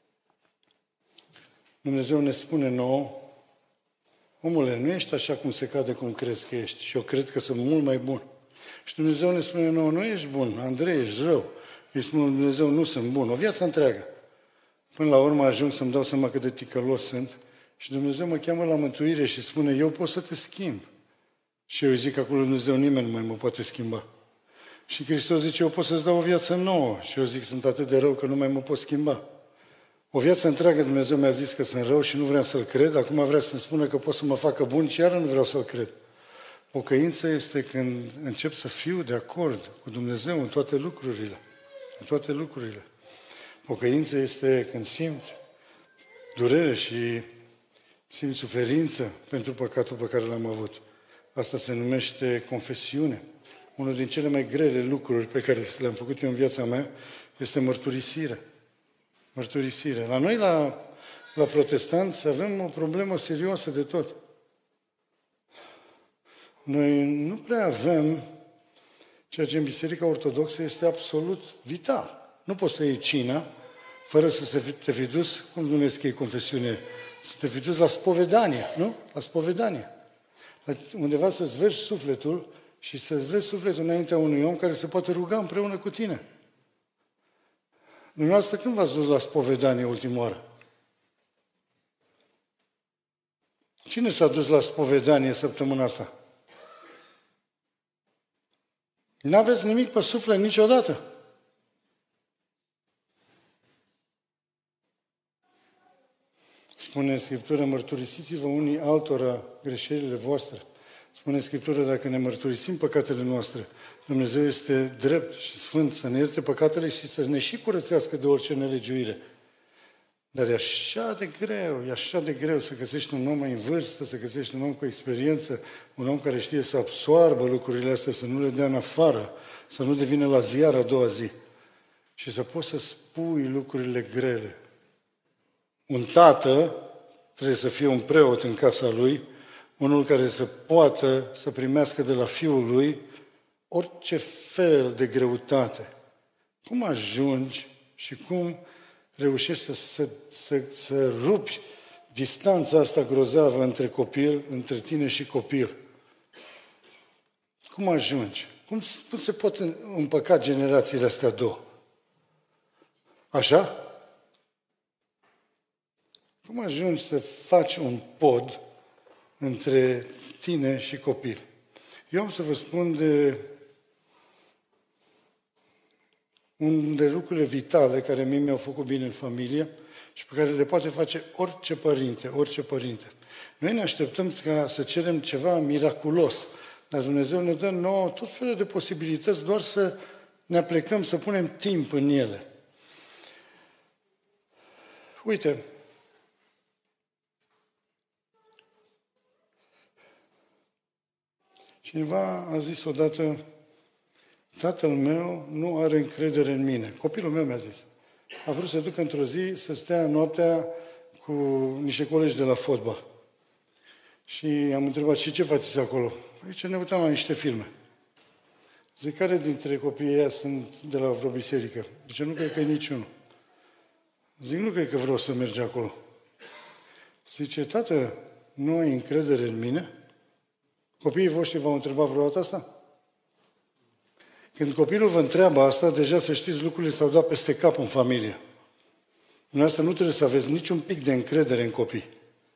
Dumnezeu ne spune nouă, omule, nu ești așa cum se cade cum crezi că ești și eu cred că sunt mult mai bun. Și Dumnezeu ne spune nouă, nu ești bun, Andrei, ești rău. Îi spune Dumnezeu, nu sunt bun, o viață întreagă. Până la urmă ajung să-mi dau seama cât de ticălos sunt și Dumnezeu mă cheamă la mântuire și spune, eu pot să te schimb. Și eu îi zic acolo, Dumnezeu, nimeni nu mai mă poate schimba. Și Hristos zice, eu pot să-ți dau o viață nouă. Și eu zic, sunt atât de rău că nu mai mă pot schimba. O viață întreagă Dumnezeu mi-a zis că sunt rău și nu vreau să-L cred, acum vrea să-mi spună că pot să mă facă bun și iară nu vreau să-L cred. Pocăința este când încep să fiu de acord cu Dumnezeu în toate lucrurile. În toate lucrurile. Pocăința este când simt durere și simt suferință pentru păcatul pe care l-am avut. Asta se numește confesiune. Unul din cele mai grele lucruri pe care le-am făcut eu în viața mea este mărturisirea. Mărturisire. La noi, la protestanți, avem o problemă serioasă de tot. Noi nu prea avem ceea ce în Biserica Ortodoxă este absolut vital. Nu poți să iei cina fără să te fi dus, cum numesc ei confesiune, să te fi dus la spovedanie, nu? La spovedanie. Undeva să-ți vergi sufletul și să-ți vezi sufletul înaintea unui om care se poate ruga împreună cu tine. Dumneavoastră, când v-ați dus la spovedanie ultima oară? Cine s-a dus la spovedanie săptămâna asta? N-aveți nimic pe suflet niciodată. Spune Scriptura, mărturisiți-vă unii altora greșelile voastre. Spune Scriptura, dacă ne mărturisim păcatele noastre, Dumnezeu este drept și sfânt să ne ierte păcatele și să ne și curățească de orice nelegiuire. Dar e așa de greu să găsești un om mai în vârstă, să găsești un om cu experiență, un om care știe să absoarbă lucrurile astea, să nu le dea în afară, să nu devină la ziar a doua zi. și să poți să spui lucrurile grele. Un tată trebuie să fie un preot în casa lui, unul care să poată să primească de la fiul lui orice fel de greutate. Cum ajungi și cum reușești să rupi distanța asta grozavă între copil, între tine și copil? Cum ajungi? Cum se pot împăca generațiile astea două? Așa? Cum ajungi să faci un pod între tine și copil? Eu am să vă spun de lucrurile vitale care mie mi-au făcut bine în familie și pe care le poate face orice părinte. Noi ne așteptăm ca să cerem ceva miraculos, dar Dumnezeu ne dă nouă tot felul de posibilități, doar să ne aplecăm, să punem timp în ele. Uite, cineva a zis odată, tatăl meu nu are încredere în mine. Copilul meu mi-a zis. A vrut să ducă într-o zi să stea noaptea cu niște colegi de la fotbal. Și am întrebat, și ce faceți acolo? Aici ne uitam la niște filme. Zic, care dintre copiii ăia sunt de la vreo biserică? Zice, nu cred că e niciunul. Zic, nu cred că vreau să merg acolo. Zice, tată, nu ai încredere în mine? Copiii voștri v-au întrebat vreodată asta? Când copilul vă întreabă asta, deja să știți, lucrurile s-au dat peste cap în familie. Dumneavoastră nu trebuie să aveți niciun pic de încredere în copii.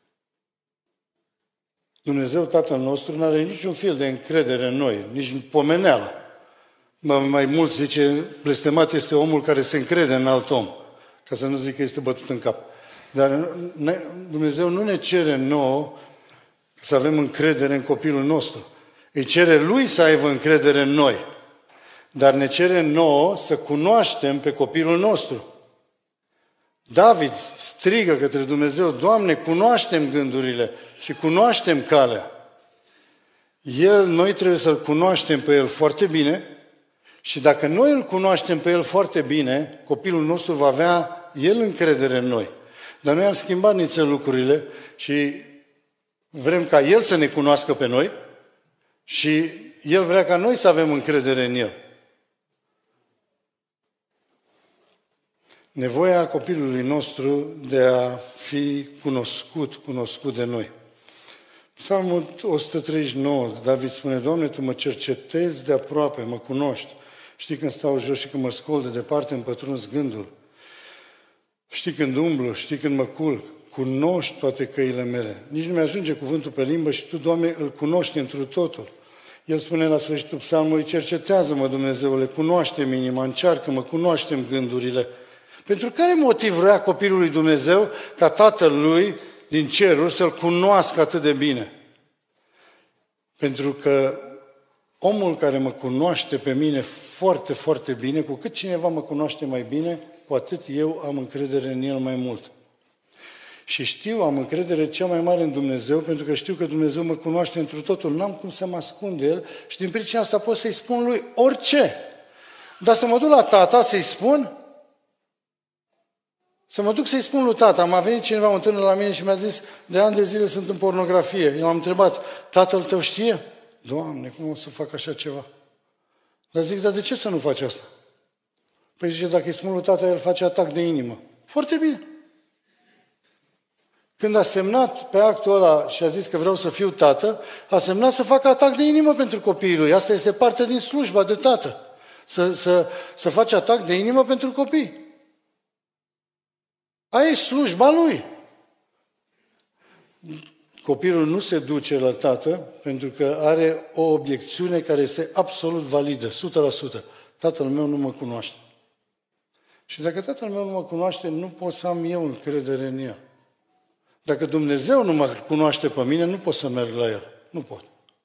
Dumnezeu, Tatăl nostru, nu are niciun fel de încredere în noi, nici în pomeneală. Mai mult zice, blestemat este omul care se încrede în alt om, ca să nu zic că este bătut în cap. Dar Dumnezeu nu ne cere nouă să avem încredere în copilul nostru. Îi cere Lui să aibă încredere în noi. Dar ne cere nouă să cunoaștem pe copilul nostru. David strigă către Dumnezeu, Doamne, cunoaștem gândurile și cunoaștem calea. Noi trebuie să-L cunoaștem pe El foarte bine și dacă noi îl cunoaștem pe El foarte bine, copilul nostru va avea El încredere în noi. Dar noi am schimbat nițel lucrurile și vrem ca El să ne cunoască pe noi și El vrea ca noi să avem încredere în El. Nevoia copilului nostru de a fi cunoscut de noi. Psalmul 139, David spune, Doamne, Tu mă cercetezi de aproape, mă cunoști. Știi când stau jos și când mă scol de departe, îmi pătrunzi gândul. Știi când umblu, știi când mă culc. Cunoști toate căile mele. Nici nu mi-ajunge cuvântul pe limbă și Tu, Doamne, îl cunoști întru totul. El spune la sfârșitul psalmului, cercetează-mă, Dumnezeule, cunoaște-mi inima, încearcă-mă, cunoaște-mi gândurile. Pentru care motiv vrea copilul lui Dumnezeu ca Tatăl lui din ceruri să-L cunoască atât de bine? Pentru că omul care mă cunoaște pe mine foarte, foarte bine, cu cât cineva mă cunoaște mai bine, cu atât eu am încredere în el mai mult. Și am încredere cea mai mare în Dumnezeu, pentru că știu că Dumnezeu mă cunoaște întru totul. N-am cum să mă ascund de El și din pricina asta pot să-i spun lui orice. Dar să mă duc la tata să-i spun? Să mă duc să-i spun lui tata. M-a venit cineva, un tânăr la mine și mi-a zis, de ani de zile sunt în pornografie. Eu am întrebat, tatăl tău știe? Doamne, cum o să fac așa ceva? Dar zic, dar de ce să nu faci asta? Păi zice, dacă îi spun lui tata, el face atac de inimă. Foarte bine. Când a semnat pe actul ăla și a zis că vreau să fiu tată, a semnat să facă atac de inimă pentru copiii lui. Asta este parte din slujba de tată. Să faci atac de inimă pentru copii. Aia e slujba lui. Copilul nu se duce la tată pentru că are o obiecțiune care este absolut validă, 100%. Tatăl meu nu mă cunoaște. Și dacă tatăl meu nu mă cunoaște, nu pot să am eu încredere în el. Dacă Dumnezeu nu mă cunoaște pe mine, nu pot să merg la El. Nu pot.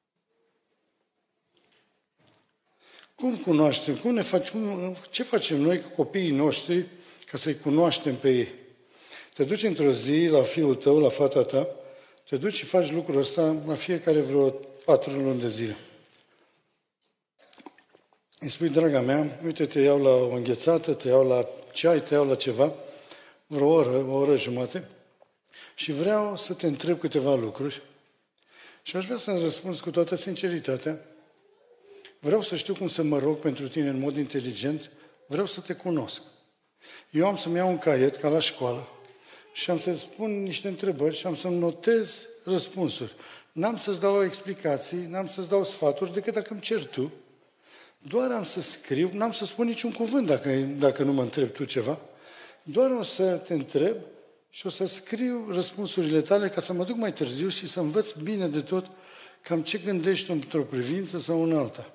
Cum cunoaștem? Ce facem noi cu copiii noștri ca să-i cunoaștem pe ei? Te duci într-o zi la fiul tău, la fata ta, te duci și faci lucrul ăsta la fiecare vreo 4 luni de zile. îi spui, draga mea, uite, te iau la o înghețată, te iau la ceai, te iau la ceva, vreo oră, o oră jumate, și vreau să te întreb câteva lucruri și aș vrea să-mi răspunzi cu toată sinceritatea. Vreau să știu cum să mă rog pentru tine în mod inteligent, vreau să te cunosc. Eu am să-mi iau un caiet, ca la școală, și am să-ți spun niște întrebări și am să-mi notez răspunsuri. N-am să-ți dau explicații, n-am să-ți dau sfaturi, decât dacă îmi ceri tu. Doar am să scriu, n-am să spun niciun cuvânt dacă nu mă întrebi tu ceva. Doar o să te întreb și o să scriu răspunsurile tale ca să mă duc mai târziu și să învăț bine de tot cam ce gândești într-o privință sau în alta.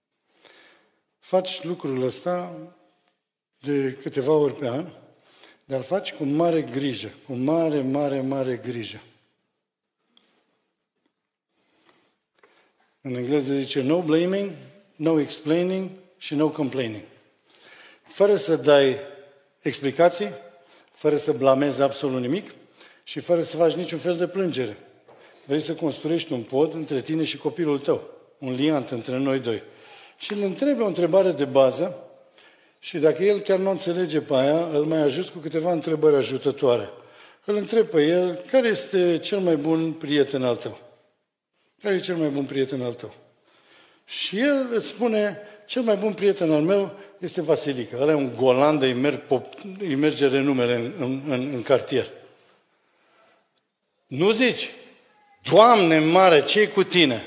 Faci lucrul ăsta de câteva ori pe an, dar îl faci cu mare grijă, cu mare, mare, mare grijă. În engleză zice no blaming, no explaining și no complaining. Fără să dai explicații, fără să blamezi absolut nimic și fără să faci niciun fel de plângere. Vrei să construiești un pod între tine și copilul tău, un liant între noi doi. Și îl întrebi o întrebare de bază și dacă el chiar nu înțelege pe aia, îl mai ajut cu câteva întrebări ajutătoare. Îl întreb pe el, care este cel mai bun prieten al tău? Care e cel mai bun prieten al tău? Și el îți spune, cel mai bun prieten al meu este Vasilica. Ăla e un golan de îi merge renumele în cartier. Nu zici, Doamne mare, ce-i cu tine?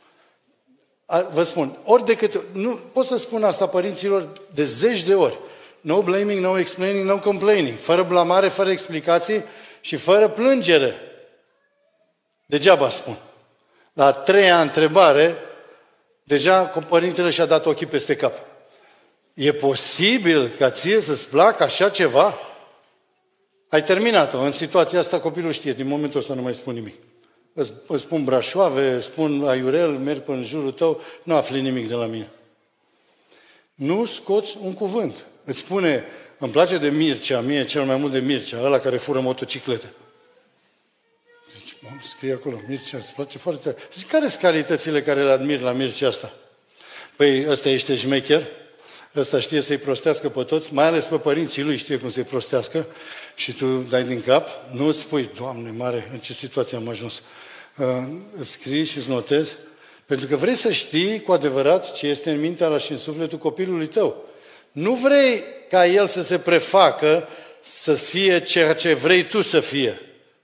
Vă spun, ori de câte... Nu, pot să spun asta părinților de zeci de ori. No blaming, no explaining, no complaining. Fără blamare, fără explicații și fără plângere. Degeaba spun. La a treia întrebare, deja părintele și-a dat ochii peste cap. E posibil ca ție să-ți placă așa ceva? Ai terminat-o. În situația asta copilul știe. Din momentul ăsta nu mai spun nimic. Îți spun brașoave, spun aiurel, merg pe în jurul tău, nu afli nimic de la mine. Nu scoți un cuvânt. Îți spune, îmi place de Mircea, mie cel mai mult de Mircea, ăla care fură motociclete. Deci, scrie acolo, Mircea, îți place foarte tare. Zici, care sunt calitățile care le admiri la Mircea asta? Păi, ăsta ești șmecher, ăsta știe să-i prostească pe toți, mai ales pe părinții lui știe cum să-i prostească și tu dai din cap, nu îți spui, Doamne mare, în ce situație am ajuns. Îți scrii și îți notezi, pentru că vrei să știi cu adevărat ce este în mintea și în sufletul copilului tău. Nu vrei ca el să se prefacă să fie ceea ce vrei tu să fie.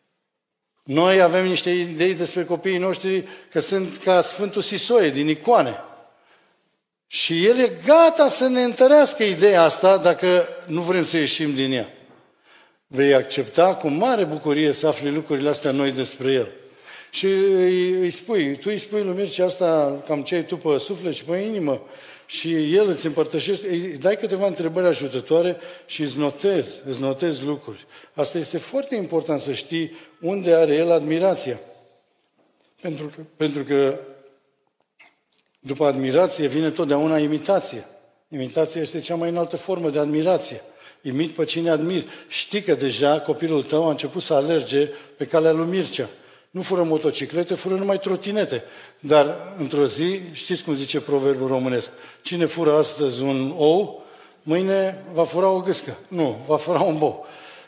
Noi avem niște idei despre copiii noștri că sunt ca Sfântul Sisoie din icoane. Și el e gata să ne întărească ideea asta dacă nu vrem să ieșim din ea. Vei accepta cu mare bucurie să afli lucrurile astea noi despre el. Și tu îi spui lui Mircea asta cam ce ai tu pe suflet și pe inimă și el îți împărtășește, îi dai câteva întrebări ajutătoare și îți notezi lucruri. Asta este foarte important să știi unde are el admirația. Pentru că după admirație vine totdeauna imitație. Imitația este cea mai înaltă formă de admirație. Imit pe cine admiri. Știi că deja copilul tău a început să alerge pe calea lui Mircea. Nu fură motociclete, fură numai trotinete. Dar într-o zi, știți cum zice proverbul românesc, cine fură astăzi un ou, mâine va fura o gâscă. Nu, va fura un bou.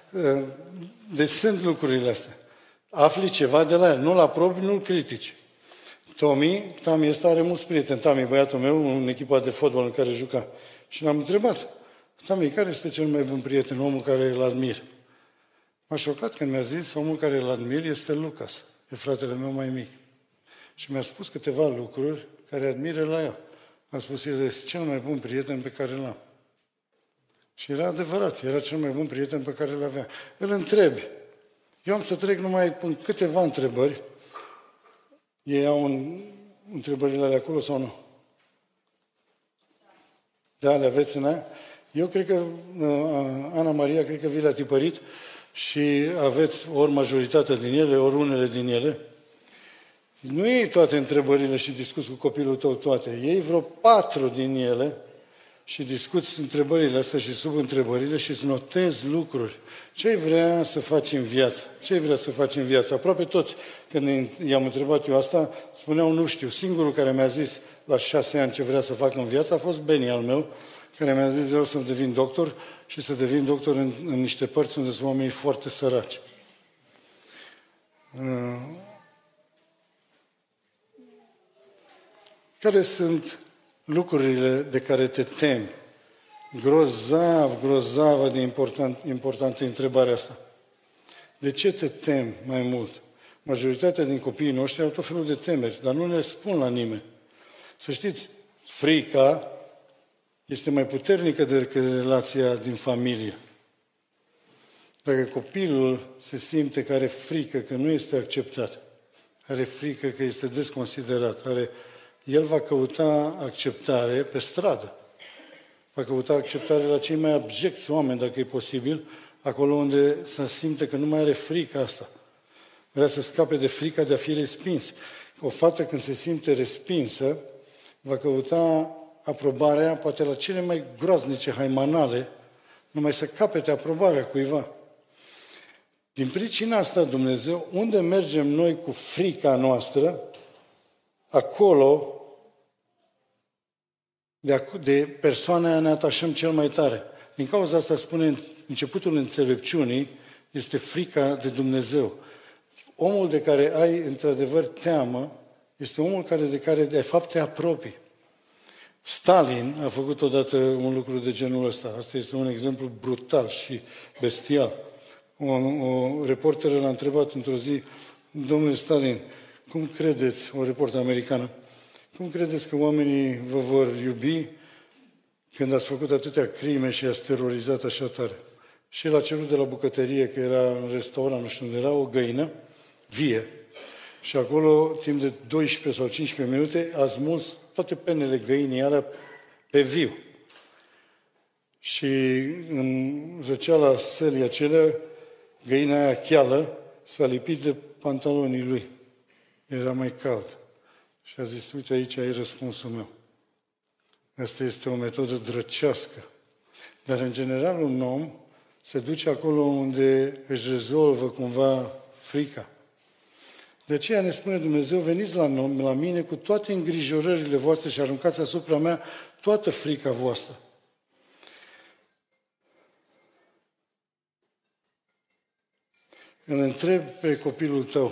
Deci sunt lucrurile astea. Afli ceva de la el, nu-l aprobi, nu-l critici. Tami ăsta are mulți prieteni. Tami, băiatul meu, în echipa de fotbal în care juca. Și l-am întrebat, Tami, care este cel mai bun prieten, omul care îl admir? M-a șocat când mi-a zis, omul care îl admir este Lucas, e fratele meu mai mic. Și mi-a spus câteva lucruri care admiră la el. A spus, el este cel mai bun prieten pe care l-am. Și era adevărat, era cel mai bun prieten pe care îl avea. Îl întrebi. Eu am să trec numai până câteva întrebări. Ei au întrebările alea acolo sau nu? Da, le aveți în aia? Eu cred că, Ana Maria, cred că vi le-a tipărit și aveți ori majoritatea din ele, ori unele din ele. Nu iei toate întrebările și discuți cu copilul tău toate. Iei vreo 4 din ele, și discuți întrebările astea și subîntrebările și îți notezi lucruri. Ce vrea să faci în viață? Ce vrea să faci în viață? Aproape toți, când i-am întrebat eu asta, spuneau nu știu. Singurul care mi-a zis la 6 ani ce vrea să fac în viață a fost Beni al meu, care mi-a zis vreau să devin doctor și să devin doctor în niște părți unde sunt oamenii foarte săraci. Care sunt lucrurile de care te temi? Grozavă de importantă întrebarea asta. De ce te temi mai mult? Majoritatea din copiii noștri au tot felul de temeri, dar nu le spun la nimeni. Să știți, frica este mai puternică decât relația din familie. Dacă copilul se simte că are frică, că nu este acceptat, are frică că este desconsiderat, el va căuta acceptare pe stradă. Va căuta acceptare la cei mai abjecți oameni, dacă e posibil, acolo unde se simte că nu mai are frica asta. Vrea să scape de frica de a fi respins. O fată când se simte respinsă, va căuta aprobarea, poate la cele mai groaznice haimanale, numai să capete aprobarea cuiva. Din pricina asta, Dumnezeu, unde mergem noi cu frica noastră, acolo de persoana aia ne atașăm cel mai tare. Din cauza asta spune începutul înțelepciunii este frica de Dumnezeu. Omul de care ai într-adevăr teamă este omul de care de fapt te apropii. Stalin a făcut odată un lucru de genul ăsta. Asta este un exemplu brutal și bestial. O reporteră l-a întrebat într-o zi, domnule Stalin, cum credeți, o reporteră americană, cum credeți că oamenii vă vor iubi când ați făcut atâtea crime și i-ați terorizat așa tare? Și el a cerut de la bucătărie, că era în restaurant, nu știu unde era, o găină vie. Și acolo, timp de 12 sau 15 minute, a smuls toate penele găinii alea pe viu. Și în răceala sălii acelea, găina aia cheală s-a lipit de pantalonii lui. Era mai cald. Și a zis, uite aici ai răspunsul meu. Asta este o metodă drăcească. Dar în general un om se duce acolo unde își rezolvă cumva frica. De aceea ne spune Dumnezeu, veniți la mine cu toate îngrijorările voastre și aruncați asupra mea toată frica voastră. Îl întreb pe copilul tău,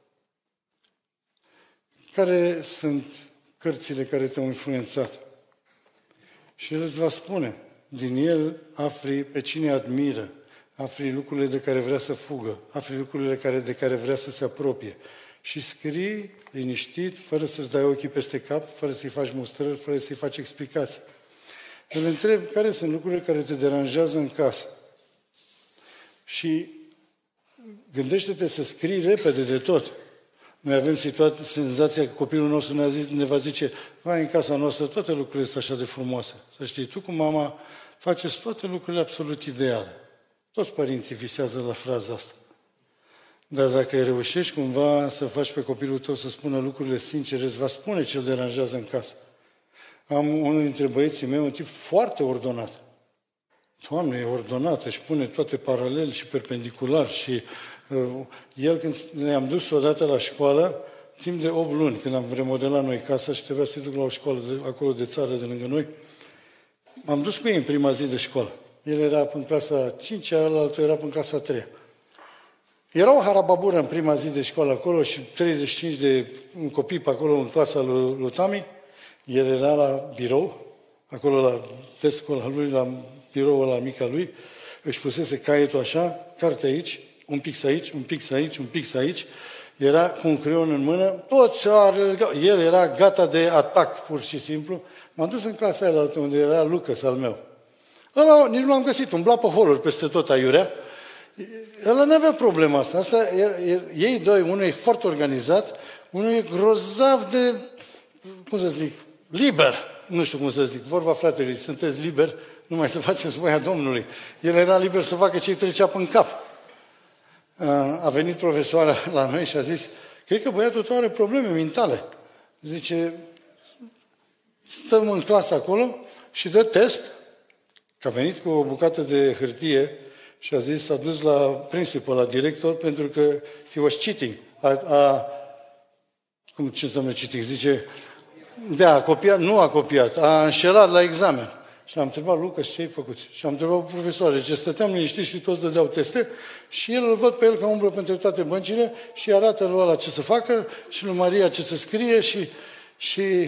care sunt cărțile care te-au influențat? Și el îți va spune, din el afli pe cine admiră, afli lucrurile de care vrea să fugă, afli lucrurile de care vrea să se apropie. Și scrii liniștit, fără să-ți dai ochii peste cap, fără să-i faci mustrări, fără să-i faci explicații. Îl întreb care sunt lucrurile care te deranjează în casă. Și gândește-te să scrii repede de tot. Noi avem senzația că copilul nostru ne va zice, vai, în casa noastră toate lucrurile sunt așa de frumoase. Să știi, tu cu mama faceți toate lucrurile absolut ideale. Toți părinții visează la fraza asta. Dar dacă reușești cumva să faci pe copilul tău să spună lucrurile sincere, îți va spune ce îl deranjează în casă. Am unul dintre băieții mei, un tip foarte ordonat. Doamne, e ordonat, își pune toate paralel și perpendicular și el când ne-am dus odată la școală, timp de 8 luni, când am remodelat noi casa și trebuia să-i duc la o școală acolo de țară de lângă noi, m-am dus cu ei în prima zi de școală. El era în clasa 5-a, altul era în clasa 3-a. Era o harababură în prima zi de școală acolo și 35 de copii pe acolo în clasa lui Tami. El era la birou, acolo la descul al lui, la biroul ăla mic al lui, își pusese caietul așa, carte aici, un pix aici, un pix aici, un pix aici, era cu un creion în mână, toți el era gata de atac, pur și simplu. M-am dus în clasa aia unde era Lucas al meu. Ăla nici nu l-am găsit, umbla pe holuri peste tot aiurea. Ăla nu avea problema asta. Ei doi, unul e foarte organizat, unul e grozav de, cum să zic, liber. Nu știu cum să zic, vorba fratelui, sunteți liber, numai să faceți voia Domnului. El era liber să facă ce-i trecea până cap. A venit profesoara la noi și a zis, cred că băiatul tău are probleme mentale. Zice, stăm în clasă acolo și dă test, că a venit cu o bucată de hârtie și a zis, s-a dus la principal, la director, pentru că he was cheating. Ce înseamnă cheating? Zice, da, a copiat, nu a copiat, a înșelat la examen. Și l-am întrebat, Lucas, ce ai făcut? Și am întrebat profesoare, ce stăteam liniștit și toți dădeau teste și el îl văd pe el că umblă pentru toate băncile și arată lui ăla ce să facă și lui Maria ce să scrie și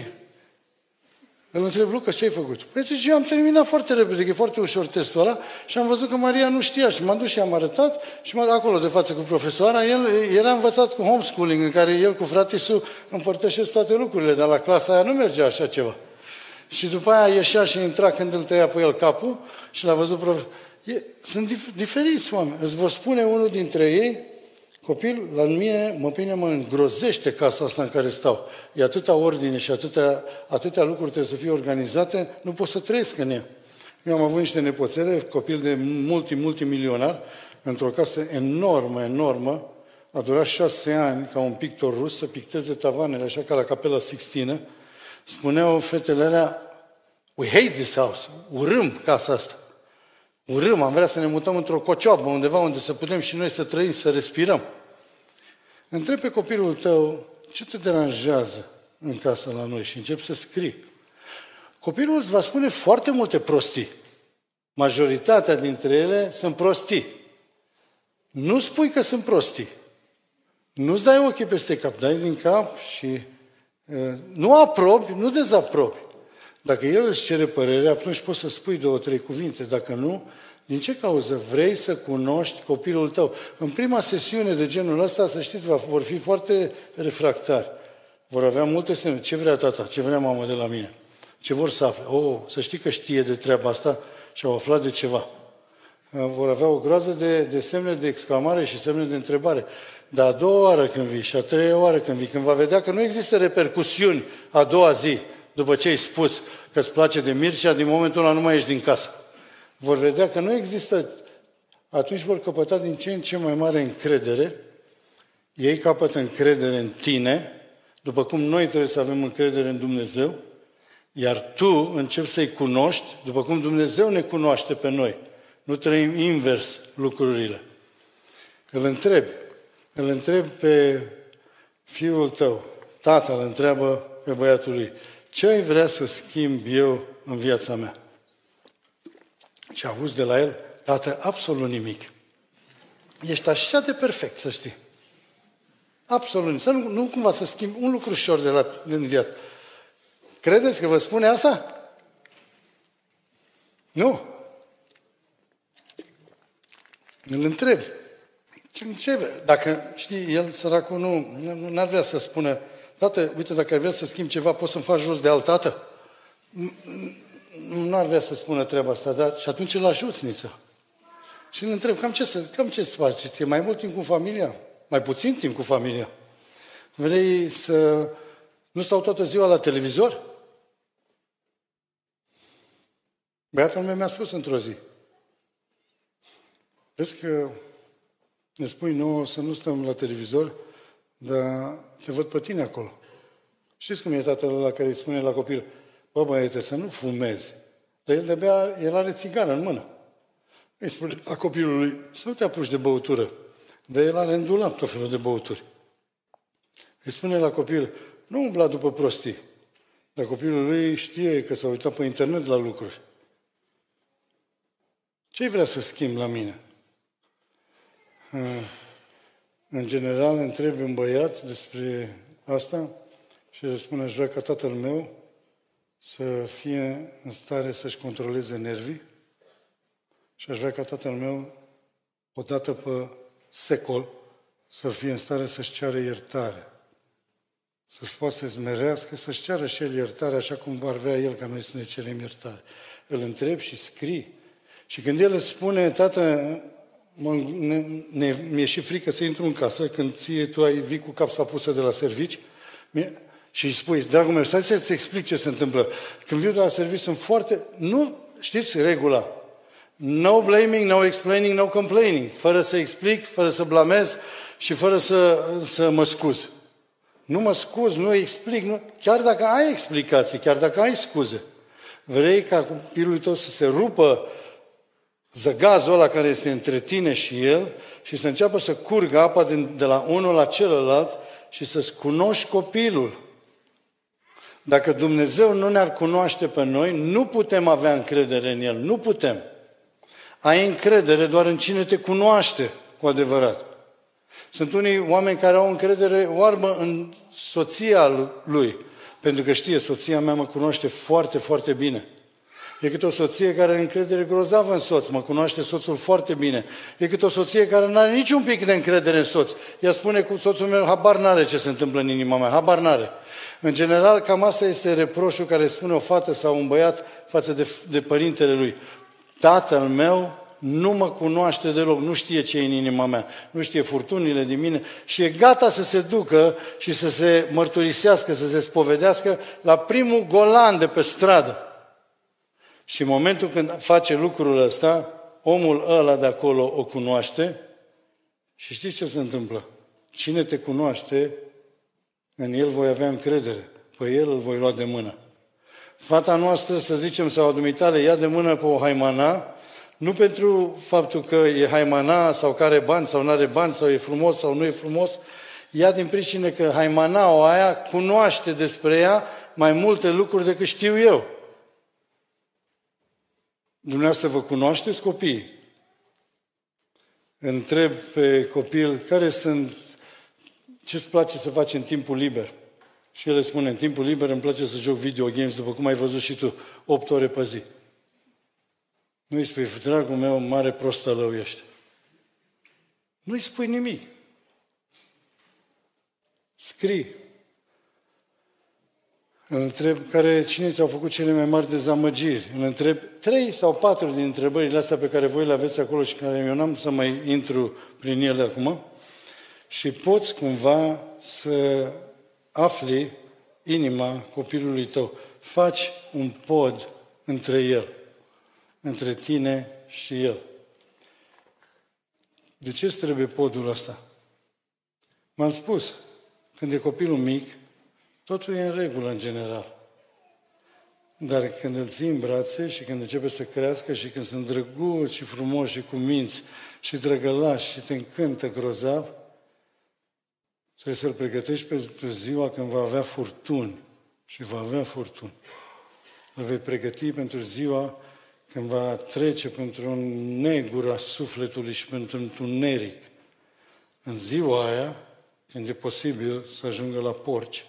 îl întreb, Lucas, ce ai făcut? Păi zice, eu am terminat foarte repede, că e foarte ușor testul ăla și am văzut că Maria nu știa și m-am dus și am arătat și acolo de față cu profesoara, el era învățat cu homeschooling, în care el cu fratisul împărtășesc toate lucrurile, dar la clasa aia nu mergea așa ceva. Și după aia ieșea și intra când îl tăia pe el capul și l-a văzut Sunt diferiți oameni. Îți vor spune unul dintre ei, copil, la mine, mă îngrozește casa asta în care stau. E atâta ordine și atâtea lucruri trebuie să fie organizate, nu pot să trăiesc în ea. Eu am avut niște nepoțele, copil de multimilionar, într-o casă enormă, a durat 6 ani ca un pictor rus să picteze tavanele, așa ca la Capela Sixtină. Spuneau fetele alea, we hate this house, urâm casa asta. Urâm, am vrea să ne mutăm într-o cocioabă, undeva unde să putem și noi să trăim, să respirăm. Întreb pe copilul tău, ce te deranjează în casă la noi și încep să scrii. Copilul îți va spune foarte multe prostii. Majoritatea dintre ele sunt prostii. Nu spui că sunt prostii. Nu-ți dai ochii peste cap, dai din cap și nu aprobi, nu dezaprobi. Dacă el îți cere părerea, atunci poți să spui 2-3 cuvinte. Dacă nu, din ce cauză vrei să cunoști copilul tău? În prima sesiune de genul ăsta, să știți, vor fi foarte refractari. Vor avea multe semne. Ce vrea tata? Ce vrea mama de la mine? Ce vor să afle? Să știi că știe de treaba asta și au aflat de ceva. Vor avea o groază de semne de exclamare și semne de întrebare. Dar a doua oară când vii și a treia oară când vii, când va vedea că nu există repercusiuni a doua zi, după ce ai spus că îți place de Mircea, din momentul ăla nu mai ieși din casă. Vor vedea că nu există, atunci vor căpăta din ce în ce mai mare încredere, ei capătă încredere în tine, după cum noi trebuie să avem încredere în Dumnezeu, iar tu începi să-i cunoști, după cum Dumnezeu ne cunoaște pe noi. Nu trăim invers lucrurile. Îl întreb pe fiul tău, tata îl întreabă pe băiatul lui, ce ai vrea să schimb eu în viața mea? Și a auzi de la el, tată, absolut nimic. Ești așa de perfect, să știi. Absolut nimic. Să nu cumva să schimbi un lucru ușor din viață. Credeți că vă spune asta? Nu. Îl întreb. Ce vrea? Dacă, știi, el, săracul, nu ar vrea să spună, tată, uite, dacă ar vrea să schimb ceva, poți să-mi faci jos de alt tată? Nu ar vrea să spună treaba asta, dar și atunci îl ajuți, niță. Și îl întreb, cam ce să faci? Mai mult timp cu familia? Mai puțin timp cu familia? Vrei să nu stau toată ziua la televizor? Băiatul meu mi-a spus într-o zi, vezi că ne spui nouă să nu stăm la televizor, dar te văd pe tine acolo. Știți cum e tatăl ăla care îi spune la copil, bă, băiete, să nu fumezi. Dar el are țigară în mână. Îi spune la copilului, să nu te apuci de băutură. Dar el are în dulap tot felul de băuturi. Îi spune la copil, nu umbla după prostii. Dar copilul lui știe că s-a uitat pe internet la lucruri. Ce-i vrea să schimb la mine? În general, întreb un băiat despre asta și răspunde, aș vrea ca tatăl meu să fie în stare să-și controleze nervii și aș vrea ca tatăl meu, odată pe secol, să fie în stare să-și ceară iertare. Să-și poată să smerească, să-și ceară și el iertare, așa cum ar vrea el ca noi să ne cerem iertare. Îl întreb și scrii. Și când el îți spune, tată, mi-e și frică să intru în casă, când tu vii cu capsa pusă de la servici, și îi spui, dragul meu, stai să-ți explic ce se întâmplă. Când viu de la servici sunt foarte... Nu, știți, regula. No blaming, no explaining, no complaining. Fără să explic, fără să blamez și fără să mă scuz. Nu mă scuz, nu explic, nu, chiar dacă ai explicații, chiar dacă ai scuze. Vrei ca copilul tău să se rupă zăgazul ăla care este între tine și el și să înceapă să curgă apa de la unul la celălalt și să-ți cunoști copilul. Dacă Dumnezeu nu ne-ar cunoaște pe noi, nu putem avea încredere în El. Nu putem. Ai încredere doar în cine te cunoaște cu adevărat. Sunt unii oameni care au încredere oarbă în soția lui, pentru că știe, soția mea mă cunoaște foarte, foarte bine. E cât o soție care are încredere grozavă în soț, mă cunoaște soțul foarte bine. E cât o soție care nu are niciun pic de încredere în soț. Ea spune cu soțul meu, habar n-are ce se întâmplă în inima mea, habar n-are. În general, cam asta este reproșul care spune o fată sau un băiat față de părintele lui. Tatăl meu nu mă cunoaște deloc, nu știe ce e în inima mea, nu știe furtunile din mine și e gata să se ducă și să se mărturisească, să se spovedească la primul golan de pe stradă. Și în momentul când face lucrul ăsta, omul ăla de acolo o cunoaște și știți ce se întâmplă? Cine te cunoaște, în el voi avea încredere, pe el îl voi lua de mână. Fata noastră, să zicem, sau adumitale, ia de mână pe o haimana, nu pentru faptul că e haimana sau că are bani sau nu are bani, sau e frumos sau nu e frumos, ia din pricină că haimana-o aia cunoaște despre ea mai multe lucruri decât știu eu. Dumneavoastră vă cunoașteți copiii? Întreb pe copil ce-ți place să faci în timpul liber? Și el îi spune, în timpul liber îmi place să joc video games, după cum ai văzut și tu, 8 ore pe zi. Nu îi spui, dragul meu, mare prostălău ești. Nu îi spui nimic. Scrii. Îl întreb cine ți-au făcut cele mai mari dezamăgiri. Îl întreb 3 sau 4 din întrebările astea pe care voi le aveți acolo și care eu n-am să mai intru prin ele acum. Și poți cumva să afli inima copilului tău. Faci un pod între tine și el. De ce îți trebuie podul ăsta? M-am spus, când e copilul mic, totul e în regulă în general. Dar când îl ții în brațe și când începe să crească și când sunt drăguți și frumoși și cuminți și drăgălași și te încântă grozav, trebuie să-l pregătești pentru ziua când va avea furtuni. Și va avea furtuni. Îl vei pregăti pentru ziua când va trece pentru un negur a sufletului și pentru un întuneric. În ziua aia, când e posibil să ajungă la porci,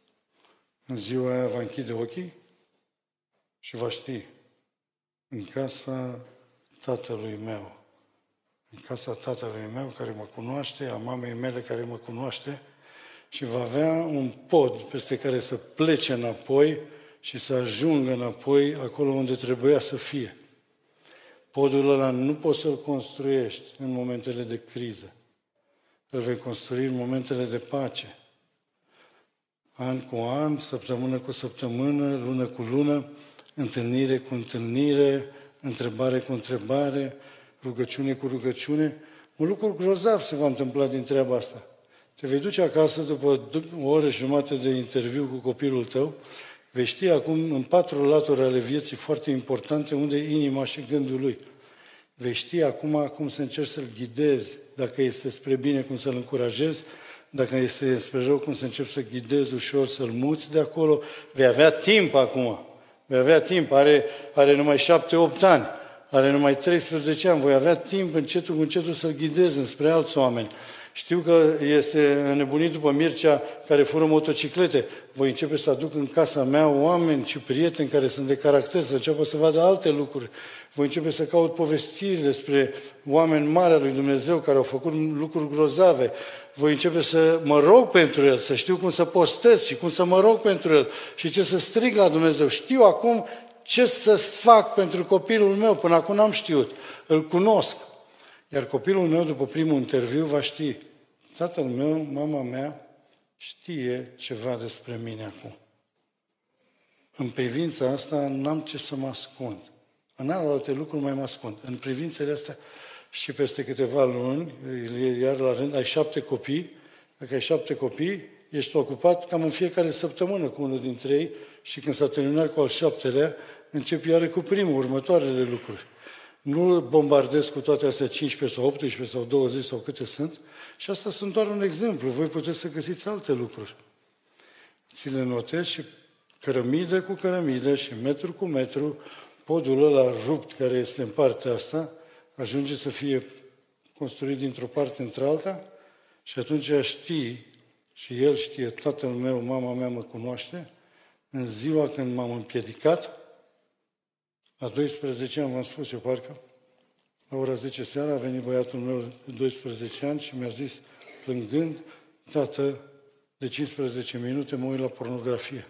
în ziua aia va închide ochii și va ști, în casa tatălui meu, în casa tatălui meu care mă cunoaște, a mamei mele care mă cunoaște, și va avea un pod peste care să plece înapoi și să ajungă înapoi acolo unde trebuia să fie. Podul ăla nu poți să-l construiești în momentele de criză. Îl vei construi în momentele de pace. An cu an, săptămână cu săptămână, lună cu lună, întâlnire cu întâlnire, întrebare cu întrebare, rugăciune cu rugăciune. Un lucru grozav se va întâmpla din treaba asta. Te vei duce acasă după o oră și jumătate de interviu cu copilul tău, vei ști acum în 4 laturi ale vieții foarte importante unde e inima și gândul lui. Vei ști acum cum să încerci să-l ghidezi, dacă este spre bine, cum să-l încurajezi, dacă este spre rău, cum să începi să ghidezi ușor, să-l muți de acolo. Vei avea timp acum. Vei avea timp. Are numai 7-8 ani. Are numai 13 ani. Voi avea timp încetul cu încetul să-l ghidezi înspre alți oameni. Știu că este înnebunit după Mircea care fură motociclete. Voi începe să aduc în casa mea oameni și prieteni care sunt de caracter, să înceapă să vadă alte lucruri. Voi începe să caut povestiri despre oameni mari al lui Dumnezeu care au făcut lucruri grozave. Voi începe să mă rog pentru el, să știu cum să postez și cum să mă rog pentru el și ce să strig la Dumnezeu. Știu acum ce să fac pentru copilul meu, până acum n-am știut. Îl cunosc. Iar copilul meu, după primul interviu, va ști, tatăl meu, mama mea, știe ceva despre mine acum. În privința asta n-am ce să mă ascund. În alte lucruri mai mă ascund. În privințele astea și peste câteva luni, iar la rând, ai 7 copii. Dacă ai 7 copii, ești ocupat cam în fiecare săptămână cu unul dintre ei și când s-a terminat cu al 7-lea, încep iară cu primul, următoarele lucruri. Nu îl bombardez cu toate astea 15 sau 18 sau 20 sau câte sunt. Și asta sunt doar un exemplu. Voi puteți să găsiți alte lucruri. Ți le notezi și cărămidă cu cărămidă și metru cu metru, podul ăla rupt care este în partea asta, ajunge să fie construit dintr-o parte într-alta și atunci știi, și el știe, tatăl meu, mama mea mă cunoaște, în ziua când m-am împiedicat, la 12 ani, v-am spus eu parcă, la ora 10 seara a venit băiatul meu de 12 ani și mi-a zis, plângând, tată, de 15 minute mă uit la pornografie.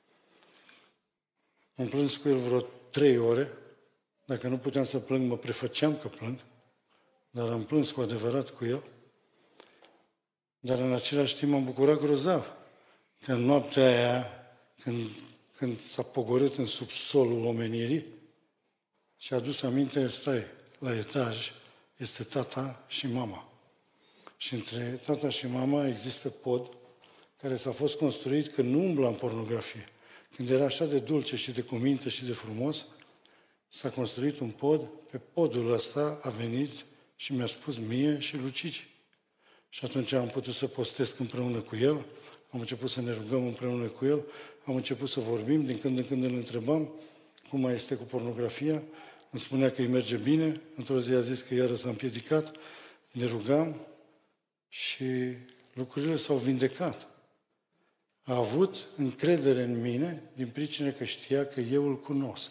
Am plâns cu el vreo 3 ore. Dacă nu puteam să plâng, mă prefăceam că plâng. Dar am plâns cu adevărat cu el. Dar în același timp m-am bucurat grozav că în noaptea aia, când s-a pogorât în subsolul omenirii, și-a adus aminte, stai, la etaj este tata și mama. Și între tata și mama există pod care s-a fost construit când nu umbla în pornografie. Când era așa de dulce și de cuminte și de frumos, s-a construit un pod, pe podul ăsta a venit și mi-a spus mie și lui Cici. Și atunci am putut să postesc împreună cu el, am început să ne rugăm împreună cu el, am început să vorbim, din când în când îl întrebam cum mai este cu pornografia, îmi spunea că îi merge bine, într-o zi a zis că iară s-a împiedicat, ne rugam și lucrurile s-au vindecat. A avut încredere în mine din pricină că știa că eu îl cunosc.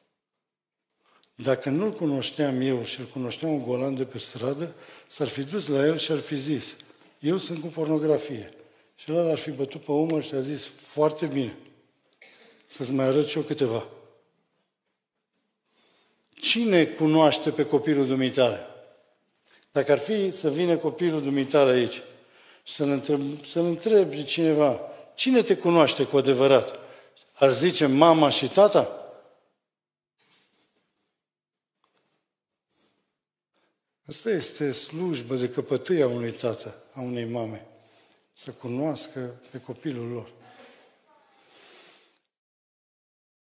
Dacă nu-l cunoșteam eu și îl cunoștea un golan de pe stradă, s-ar fi dus la el și ar fi zis, eu sunt cu pornografie. Și ăla ar fi bătut pe umăr și a zis, foarte bine, să-ți mai arăt și eu câteva. Cine cunoaște pe copilul dumitale? Dacă ar fi să vină copilul dumitale aici și să-l întrebi cineva, cine te cunoaște cu adevărat? Ar zice mama și tata? Asta este slujbă de căpătâi a unui tată, a unei mame, să cunoască pe copilul lor.